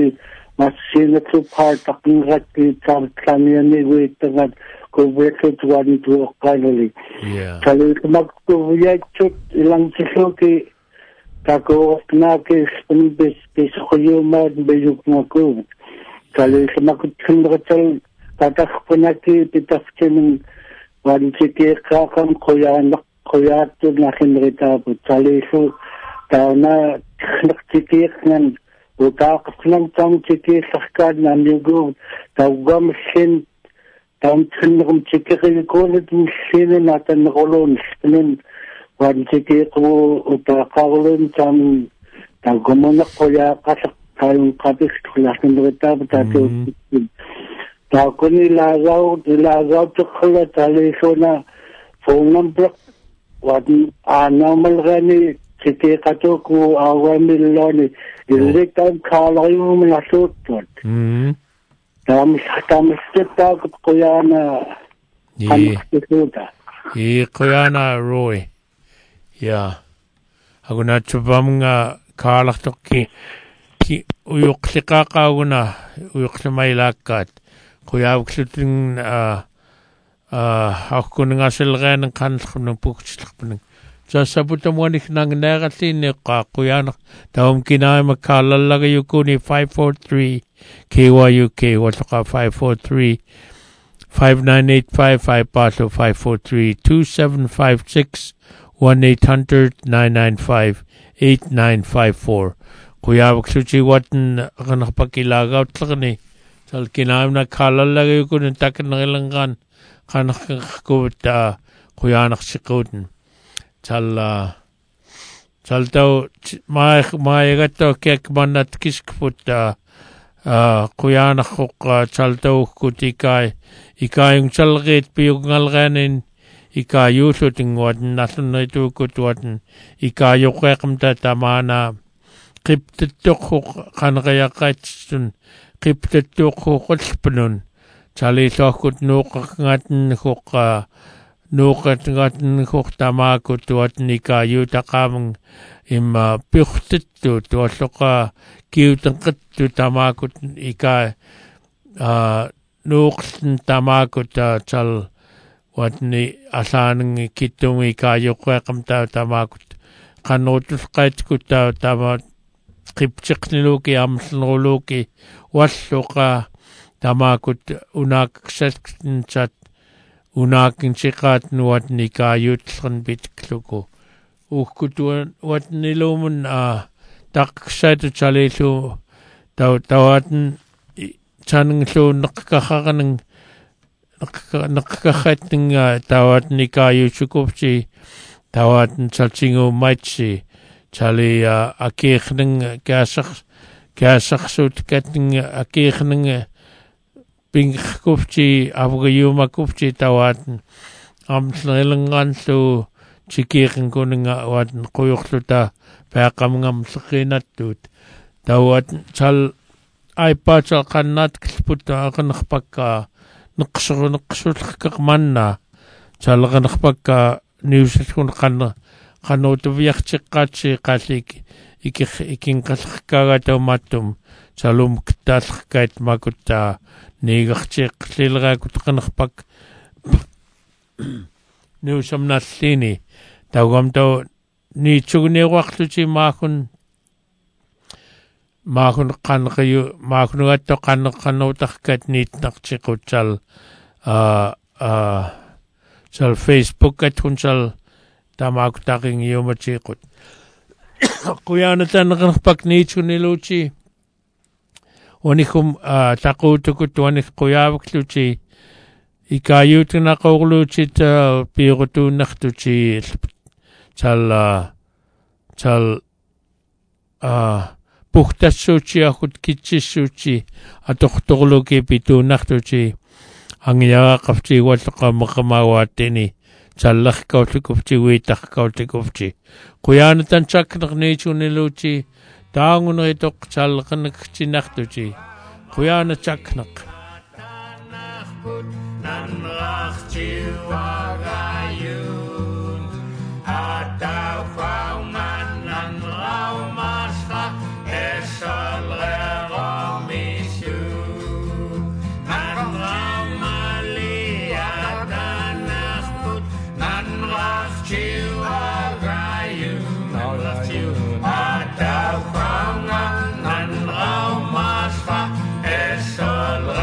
Masinatul part taking rati Tanzania with the Kuwait one to Okali. Yeah. Kali magkuya chut ilang sisuki kako nake spin bis khoyuma bejuk nako. Kali magkundratal tatak punaki pitafchen wan chike kakam koyan koyatu na hinrita kali so tauna chike nan وتعقفنا تام تكي سحكادنا نيجو تاوغام الشين تام تنغم تكي غيكولد مشين ناتن غلون شتنين وان تكي قو وتاقاولن تام تاوغمونا قويا قاسق تايون قابيش تخلاحن غتاب تاتو تاكوني لازاو لازاو تخلا تاليشونا فونمبرق وان آنامل غاني تكي قاتوكو آوامل لوني Direct time kalayo mo lasot. Mm. Tam tam step kuyana. Yeah. Yeah, kuyana Roy. Yeah. Ako na chubam nga kalak to ki ki uyok sikaka una uyok sa may lakat. Kuya uksuting ah ah ako nga silga ng kansak ng puksilak pa ng sa sabutan mo ni nang nagatin ni kakuyan tawam kinay magkalalaga yuko ni five four three K Y U K wato ka five four three five nine eight five five paso five four three two seven five six one eight hundred nine nine five eight nine five four kuya waksuchi watan kanakapakilagaw tlakani sal kinay magkalalaga yuko ni takin nakilangan kanakakubit kuya naksikawin Chal chal tau mai mai gato kek manat kiskput uh kuyana khok chal tau kutikai ikayung chalgit piyungal ganin ikayu shooting wadn nasun itu kutwadn ikayu qeqmta tamana qipttuk qanqayaqatsun qipttuk qulpnun chali sohkut nuqngatn khok Nukat ngaten kok tamako tuat nika yutakamang ima pikhtitu tuasoka kiutangkat tu tamako ika nukten tamako ta chal wat ni asanang kitung ika yukwekam ta tamako kanotus kait kuta tama kipchik niluki amsluluki wasoka tamako unak saskin chat Unakin sikat nuat ni kayut san bitkluko. Ukutuan wat nilumun a taksay to chalisu taw tawatan chanang so nakakakanang nakakakat ng tawat ni kayu chukupsi tawatan chalchingo maitsi chali akik ng kasak kasak sut kat ng akik ng Ping kupchi avgayuma kupchi tawatan am snilangan so chikikin ko nga watan kuyukluta pakam ngam sakinat tut tawat chal ay pa chal kanat kisputa akan nakpagka nakasuro nakasulak kakmanna chal akan nakpagka newsat kun kan kanotubiyak chikatsi kasik iking kasakaga taw matum chalum ktas kait makuta Nigachik silga kutkanakpak New some nasini Tawam to ni chugni waktuchi makun Makun kan kayo makun gato kan kanotak kat nit nakchikuchal uh uh sal Facebook at kunsal tamakutaking yumachikut Kuya na tan nakakpak ni chugni luchi Onikum uh, takutukut wanik kuyawak luchi ikayut na kogluchi ta pirutu naktuchi chal uh, chal uh, puhtas suchi akut kitsis suchi atoktorluki pitu naktuchi ang yakakafchi wataka makamawatini challak kautikufchi witak kautikufchi kuyanatan chaknak nichu niluchi Taangun itok chalkanak chinaktuchi. Kuyana chaknak.